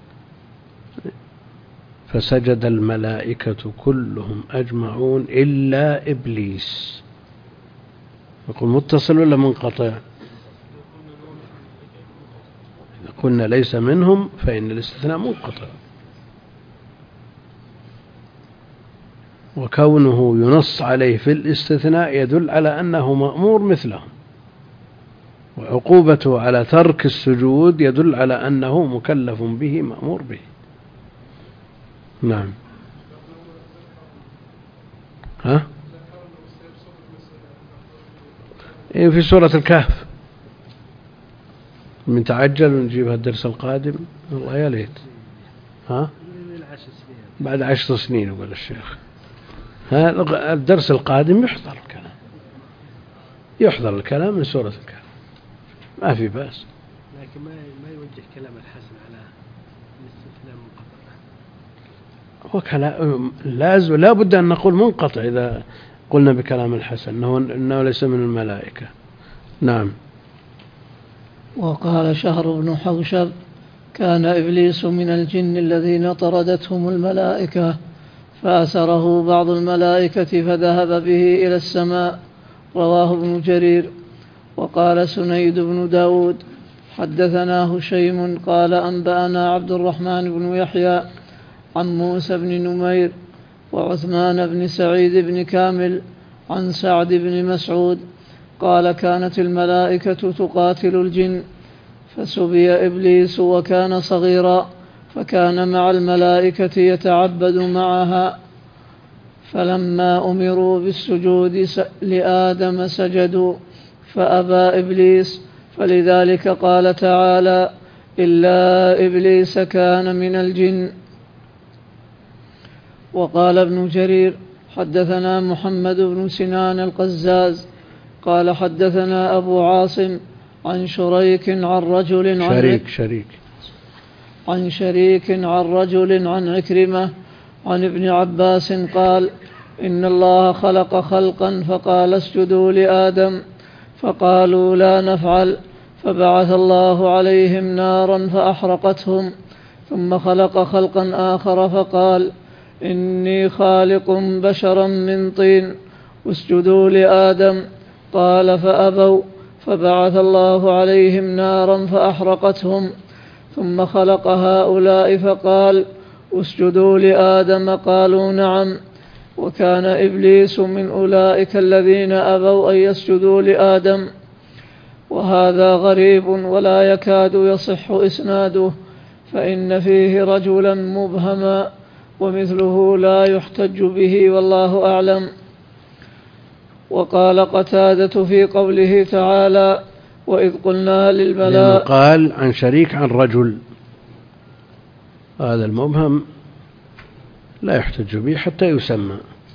فسجد الملائكة كلهم أجمعون إلا إبليس. يقول متصل ولا منقطع؟ إذا قلنا ليس منهم فإن الاستثناء منقطع، وكونه ينص عليه في الاستثناء يدل على أنه مأمور مثلهم، وعقوبته على ترك السجود يدل على أنه مكلف به مأمور به. نعم. ها؟ إيه في سورة الكهف، من تعجل ونجيبها الدرس القادم والله يا ليت. ها؟ بعد عشر سنين يقول الشيخ. ها الدرس القادم يحضر الكلام، يحضر الكلام من سورة الكهف، ما في بأس. لكن ما ما يوجه كلام الحسن على الاستثناء منقطع. وكلام لازم لا بد أن نقول منقطع إذا قلنا بكلام الحسن إنه إنه ليس من الملائكة. نعم. وقال شهر بن حوشب: كان إبليس من الجن الذين طردتهم الملائكة، فأسره بعض الملائكة فذهب به إلى السماء. رواه ابن جرير. وقال سنيد بن داود: حدثنا هشيم قال أنبأنا عبد الرحمن بن يحيى عن موسى بن نمير وعثمان بن سعيد بن كامل عن سعد بن مسعود قال: كانت الملائكة تقاتل الجن، فسبي إبليس وكان صغيرا، فكان مع الملائكة يتعبد معها، فلما أمروا بالسجود لآدم سجدوا، فأبى إبليس، فلذلك قال تعالى: إلا إبليس كان من الجن. وقال ابن جرير: حدثنا محمد بن سنان القزاز قال حدثنا أبو عاصم عن شريك عن رجل عن شريك شريك عن شريك عن رجل عن عكرمة عن ابن عباس قال: إن الله خلق خلقا فقال: اسجدوا لآدم، فقالوا لا نفعل، فبعث الله عليهم نارا فأحرقتهم، ثم خلق خلقا آخر فقال: إني خالق بشرا من طين، اسجدوا لآدم، قال: فأبوا، فبعث الله عليهم نارا فأحرقتهم، ثم خلق هؤلاء فقال: اسجدوا لآدم، قالوا نعم. وكان إبليس من أولئك الذين أبوا أن يسجدوا لآدم. وهذا غريب ولا يكاد يصح إسناده، فإن فيه رجلا مبهما، ومثله لا يحتج به، والله أعلم. وقال قتادة في قوله تعالى: وإذ قلنا للملائكة، قال عن شريك عن رجل، هذا المبهم لا يحتج به حتى يسمى.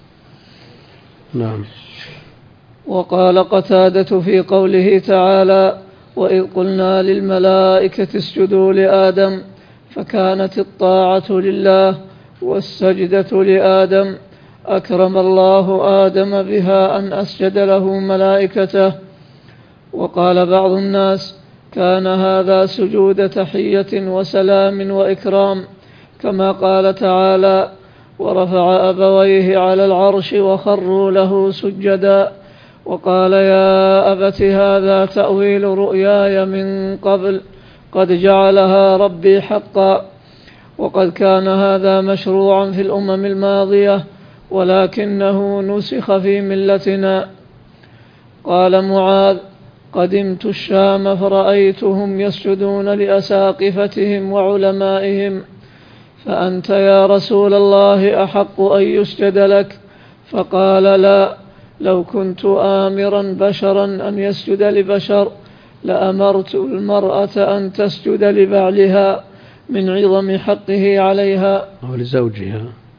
نعم. وقال قتادة في قوله تعالى: وإذ قلنا للملائكة اسجدوا لآدم، فكانت الطاعة لله والسجدة لآدم، أكرم الله آدم بها أن أسجد له ملائكته. وقال بعض الناس: كان هذا سجود تحية وسلام وإكرام، كما قال تعالى: ورفع أبويه على العرش وخروا له سجدا. وقال: يا أبت هذا تأويل رؤياي من قبل، قد جعلها ربي حقا. وقد كان هذا مشروعا في الأمم الماضية، ولكنه نسخ في ملتنا. قال معاذ: قدمت الشام فرأيتهم يسجدون لأساقفتهم وعلمائهم، فأنت يا رسول الله أحق أن يسجد لك؟ فقال: لا، لو كنت آمرا بشرا أن يسجد لبشر لأمرت المرأة أن تسجد لبعلها من عظم حقه عليها أو لزوجها.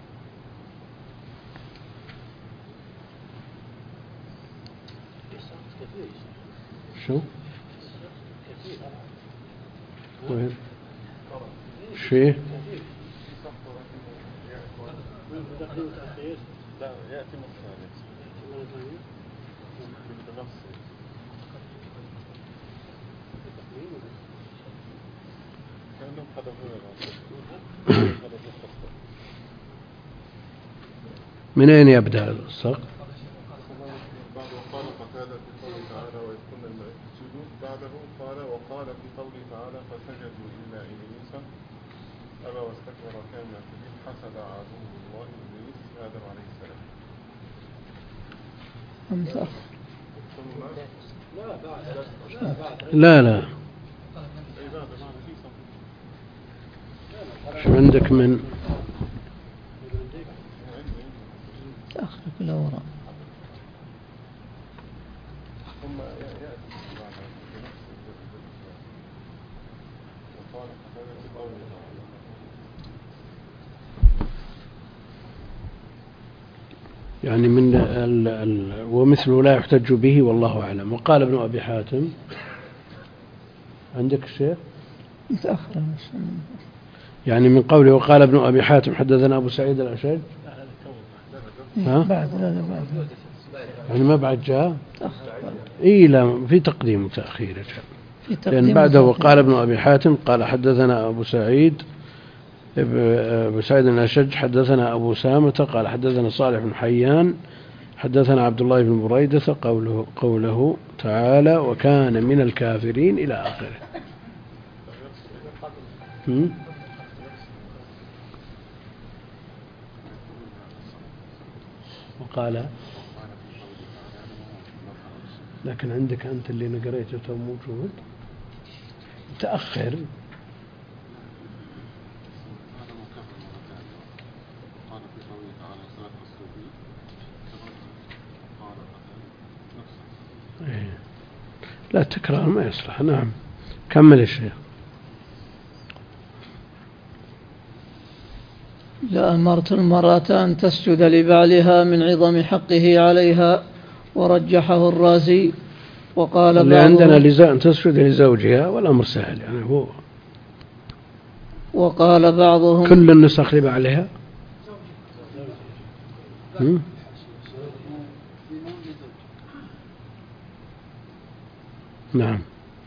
شو؟ وين؟ شيء؟ لا يأتي مختلف بنفسه. لأنهم حذفوها الآن. من أين يبدأ السقط؟ بعد وقال قتادة في قوله تعالى وإذ كنا الملائكة يسجدون، بعده قال وقال في قوله تعالى فسجدوا إلا إبليس أبى واستكبر وكان من الكافرين حسد عدو الله إبليس آدم عليه السلام. لا لا شو عندك من تأخذ كل وراء ثم يأتي بعد بنفس وقال قتادة في قوله تعالى يعني من ال ال ومثله لا يحتج به والله أعلم. وقال ابن أبي حاتم عندك الشيخ متأخر يعني من قوله وقال ابن أبي حاتم حدثنا أبو سعيد الأشج ها؟ بعد لا لا بعد يعني ما بعد جاء إيه لا في تقديم وتأخير جاء لأن بعده وقال ابن أبي حاتم قال حدثنا أبو سعيد أبو سعيد الأشج حدثنا أبو سامة قال حدثنا صالح بن حيان حدثنا عبد الله بن بريدة قوله, قوله تعالى وكان من الكافرين إلى آخره. وقال لكن عندك أنت اللي نقريته تو موجود تأخر لا تكرار ما يصلح. نعم كمل الشيخ. لأمرت المرأة أن تسجد لبعلها من عظم حقه عليها ورجحه الرازي. وقال اللي عندنا لزا أن تسجد لزوجها والأمر سهل يعني هو. وقال بعضهم كل النسخ لبعلها نعم.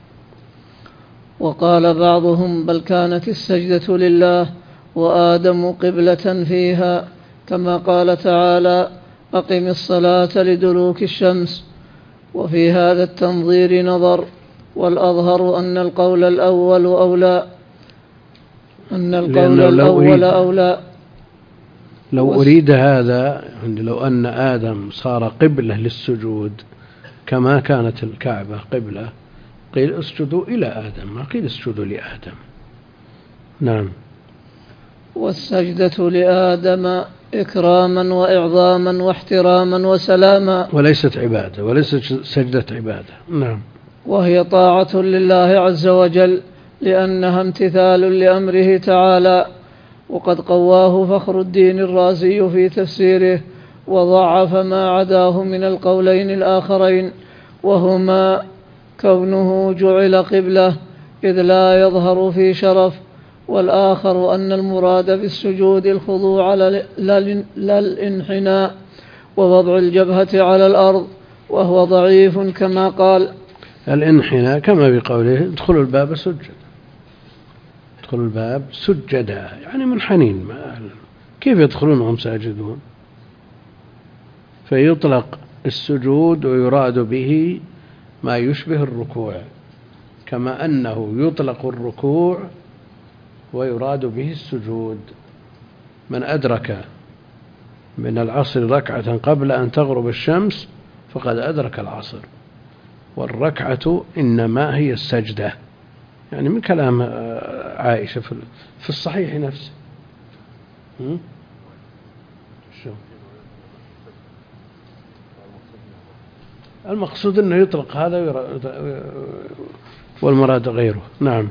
وقال بعضهم بل كانت السجدة لله وآدم قبلة فيها كما قال تعالى أقم الصلاة لدلوك الشمس. وفي هذا التنظير نظر والأظهر أن القول الأول أولى أن القول الأول أولى. لو أريد هذا يعني لو أن آدم صار قبلة للسجود كما كانت الكعبة قبلة قيل اسجدوا إلى آدم ما قيل اسجدوا لآدم. نعم. والسجدة لآدم إكراما وإعظاما واحتراما وسلاما وليست عبادة وليست سجدة عبادة. نعم. وهي طاعة لله عز وجل لأنها امتثال لأمره تعالى. وقد قواه فخر الدين الرازي في تفسيره وضعف ما عداه من القولين الآخرين وهما كونه جعل قبلة إذ لا يظهر في شرف والآخر أن المراد بالسجود الخضوع لا الانحناء ووضع الجبهة على الأرض وهو ضعيف كما قال الانحناء كما بقوله ادخلوا الباب سجدا ادخلوا الباب سجدا يعني منحنين كيف يدخلونهم ساجدون. فيطلق السجود ويراد به ما يشبه الركوع كما أنه يطلق الركوع ويراد به السجود. من أدرك من العصر ركعة قبل أن تغرب الشمس فقد أدرك العصر والركعة إنما هي السجدة يعني من كلام عائشة في الصحيح نفسه. شو المقصود أنه يطلق هذا والمراد غيره. نعم.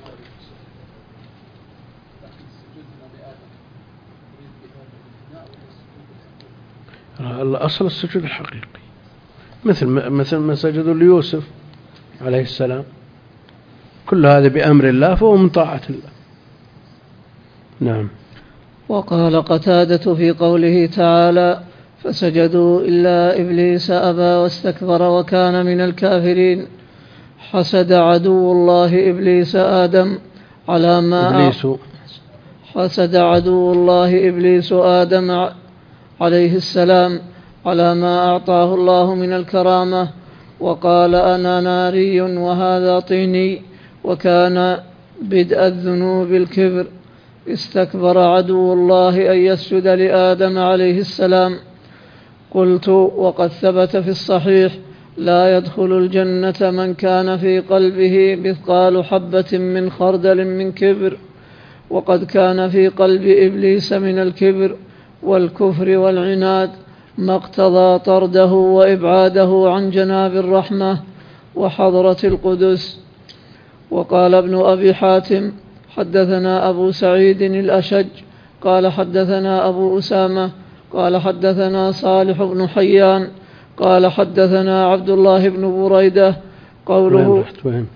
الأصل السجود الحقيقي مثل مثل ما سجدوا ليوسف عليه السلام كل هذا بأمر الله فهو من طاعة الله. نعم. وقال قتادة في قوله تعالى فسجدوا إلا إبليس أبى واستكبر وكان من الكافرين حسد عدو الله إبليس آدم على ما إبليس حسد عدو الله إبليس آدم عليه السلام على ما أعطاه الله من الكرامة، وقال أنا ناري وهذا طيني، وكان بدء الذنوب الكبر. استكبر عدو الله أن يسجد لآدم عليه السلام. قلت وقد ثبت في الصحيح لا يدخل الجنة من كان في قلبه مثقال حبة من خردل من كبر، وقد كان في قلب إبليس من الكبر والكفر والعناد ما اقتضى طرده وإبعاده عن جناب الرحمة وحضرة القدس. وقال ابن أبي حاتم حدثنا أبو سعيد الأشج قال حدثنا أبو أسامة قال حدثنا صالح بن حيان قال حدثنا عبد الله بن بريدة قوله وين رحت وين؟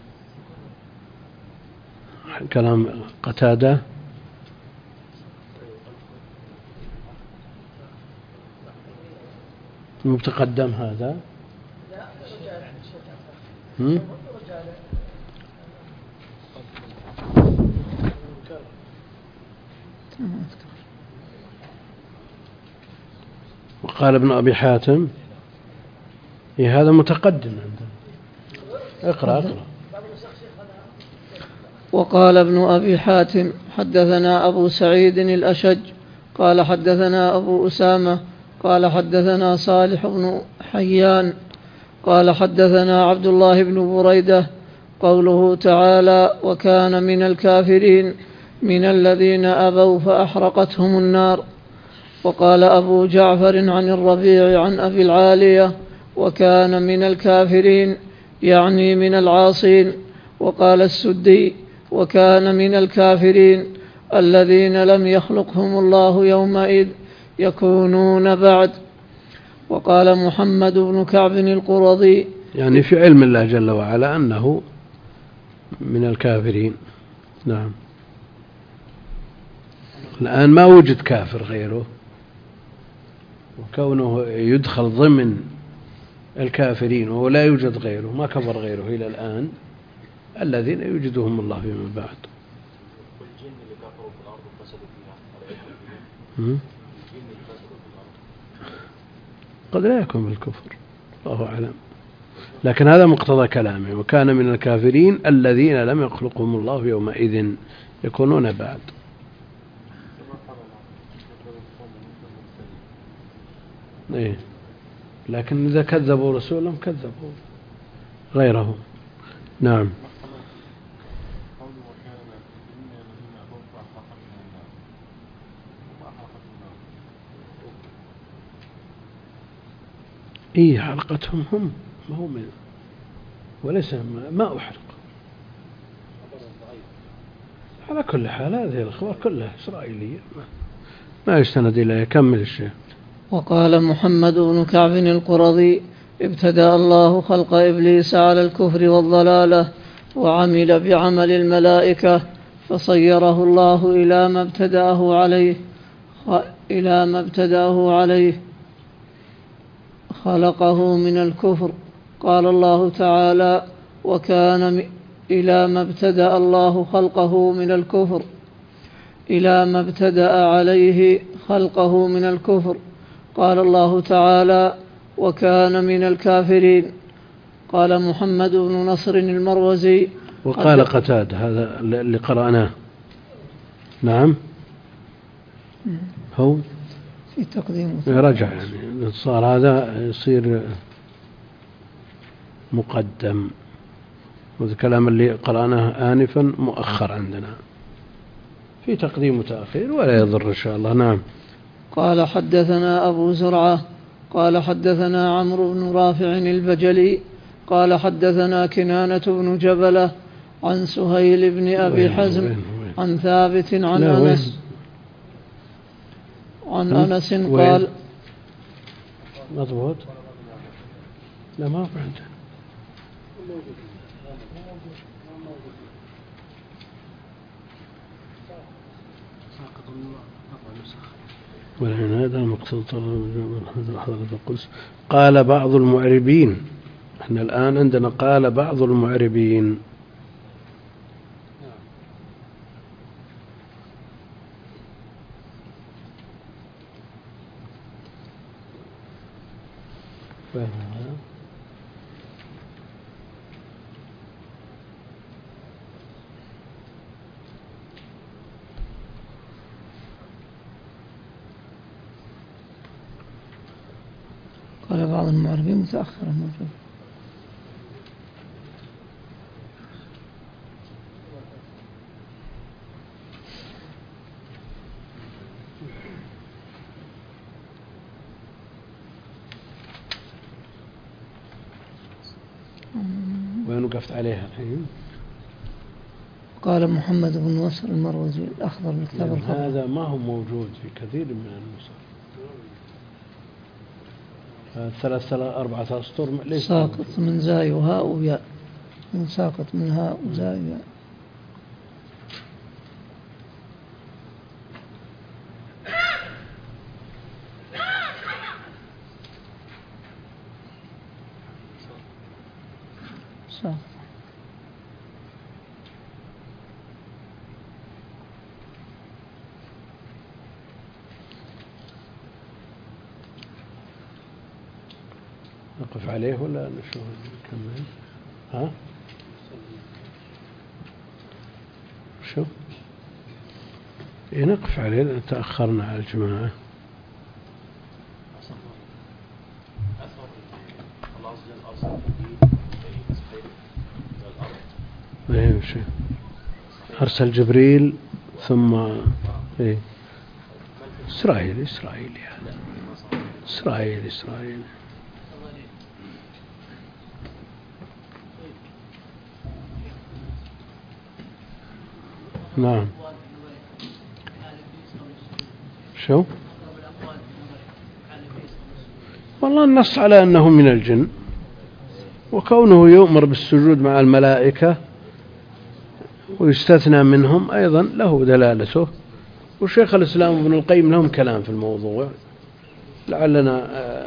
كلام قتادة متقدم هذا. هم؟ وقال ابن أبي حاتم إيه هذا متقدم عندنا. اقرأ اقرأ. وقال ابن أبي حاتم حدثنا أبو سعيد الأشج قال حدثنا أبو أسامة قال حدثنا صالح بن حيان قال حدثنا عبد الله بن بريدة قوله تعالى وكان من الكافرين من الذين أبوا فأحرقتهم النار. وقال أبو جعفر عن الربيع عن أبي العالية وكان من الكافرين يعني من العاصين. وقال السدي وكان من الكافرين الذين لم يخلقهم الله يومئذ يكونون بعد. وقال محمد بن كعب القرظي يعني في علم الله جل وعلا أنه من الكافرين. نعم. الآن ما وجد كافر غيره، وكونه يدخل ضمن الكافرين وهو لا يوجد غيره، ما كفر غيره إلى الآن، الذين يوجدهم الله فيما بعد. والجن اللي كفروا في الأرض وفسدوا فيها قد لا يكون بالكفر، الله أعلم، لكن هذا مقتضى كلامه وكان من الكافرين الذين لم يخلقهم الله يومئذ يكونون بعد. إيه. لكن إذا كذبوا رسولهم كذبوا غيرهم. نعم. إيه حرقتهم هم، ما هو من وليس ما أحرق. على كل حال هذه الأخبار كلها إسرائيلية ما يستند إليها. كمل الشيء. وقال محمد بن كعب القرظي ابتدأ الله خلق إبليس على الكفر والضلالة وعمل بعمل الملائكة فصيره الله إلى ما ابتدأه عليه إلى ما ابتدأه عليه خلقه من الكفر. قال الله تعالى وكان إلى ما ابتدأ الله خلقه من الكفر إلى ما ابتدأ عليه خلقه من الكفر. قال الله تعالى وكان من الكافرين. قال محمد بن نصر المروزي وقال قتادة هذا اللي قرأناه. نعم هو في تقديم رجع يعني صار هذا يصير مقدم، والكلام اللي قرأناه آنفا مؤخر عندنا في تقديم وتأخير ولا يضر إن شاء الله. نعم. قال حدثنا أبو زرعة قال حدثنا عمرو بن رافع البجلي قال حدثنا كنانة بن جبلة عن سهيل بن أبي حزم وين وين عن ثابت عن أنس عن أنس قال مضبوط لا ما عنده والعناد المقصود حضرة القدس. قال بعض المعربين، احنا الآن عندنا قال بعض المعربين وين هذا؟ قال بعض المعربين متأخرا موجود. وين وقفت عليها الحين؟ قال محمد بن نصر المروزي الأخضر بالكتاب الخضر. هذا ما هو موجود في كثير من النسخ. ثلاثة أربعة أسطر ليس ساقط من زاي وهاء وياء، من ساقط من هاء وزاي وياء. ساقط. نقف عليه ولا نشوف نكمل؟ ها؟ شو؟ إيه نقف عليه لأن تأخرنا على الجماعة. إيه وشو؟ أرسل جبريل ثم إيه إسرائيل إسرائيل هذا إسرائيل إسرائيل نعم. شو؟ والله النص على أنه من الجن، وكونه يؤمر بالسجود مع الملائكة ويستثنى منهم أيضا له دلالته. وشيخ الإسلام ابن القيم لهم كلام في الموضوع، لعلنا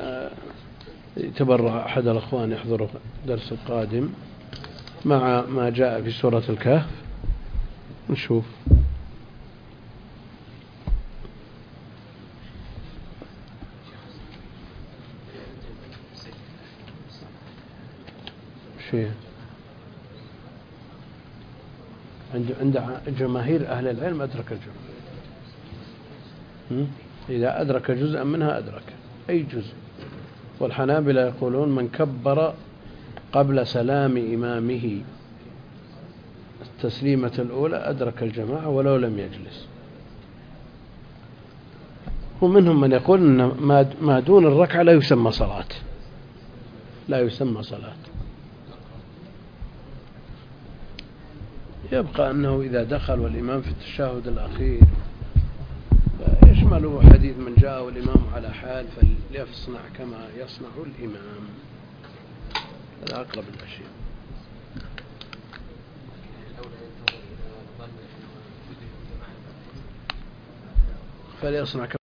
يتبرع أحد الأخوان يحضر درس القادم مع ما جاء في سورة الكهف نشوف. شيء عند عند جماهير أهل العلم أدرك الجمع، إذا أدرك جزءا منها أدرك أي جزء. والحنابلة يقولون من كبر قبل سلام إمامه التسليمة الأولى أدرك الجماعة ولو لم يجلس. ومنهم من يقول أن ما دون الركعة لا يسمى صلاة، لا يسمى صلاة. يبقى أنه إذا دخل والإمام في التشهد الأخير يشمله حديث من جاء والإمام على حال فليصنع كما يصنع الإمام. هذا أقرب الأشياء. فليصنع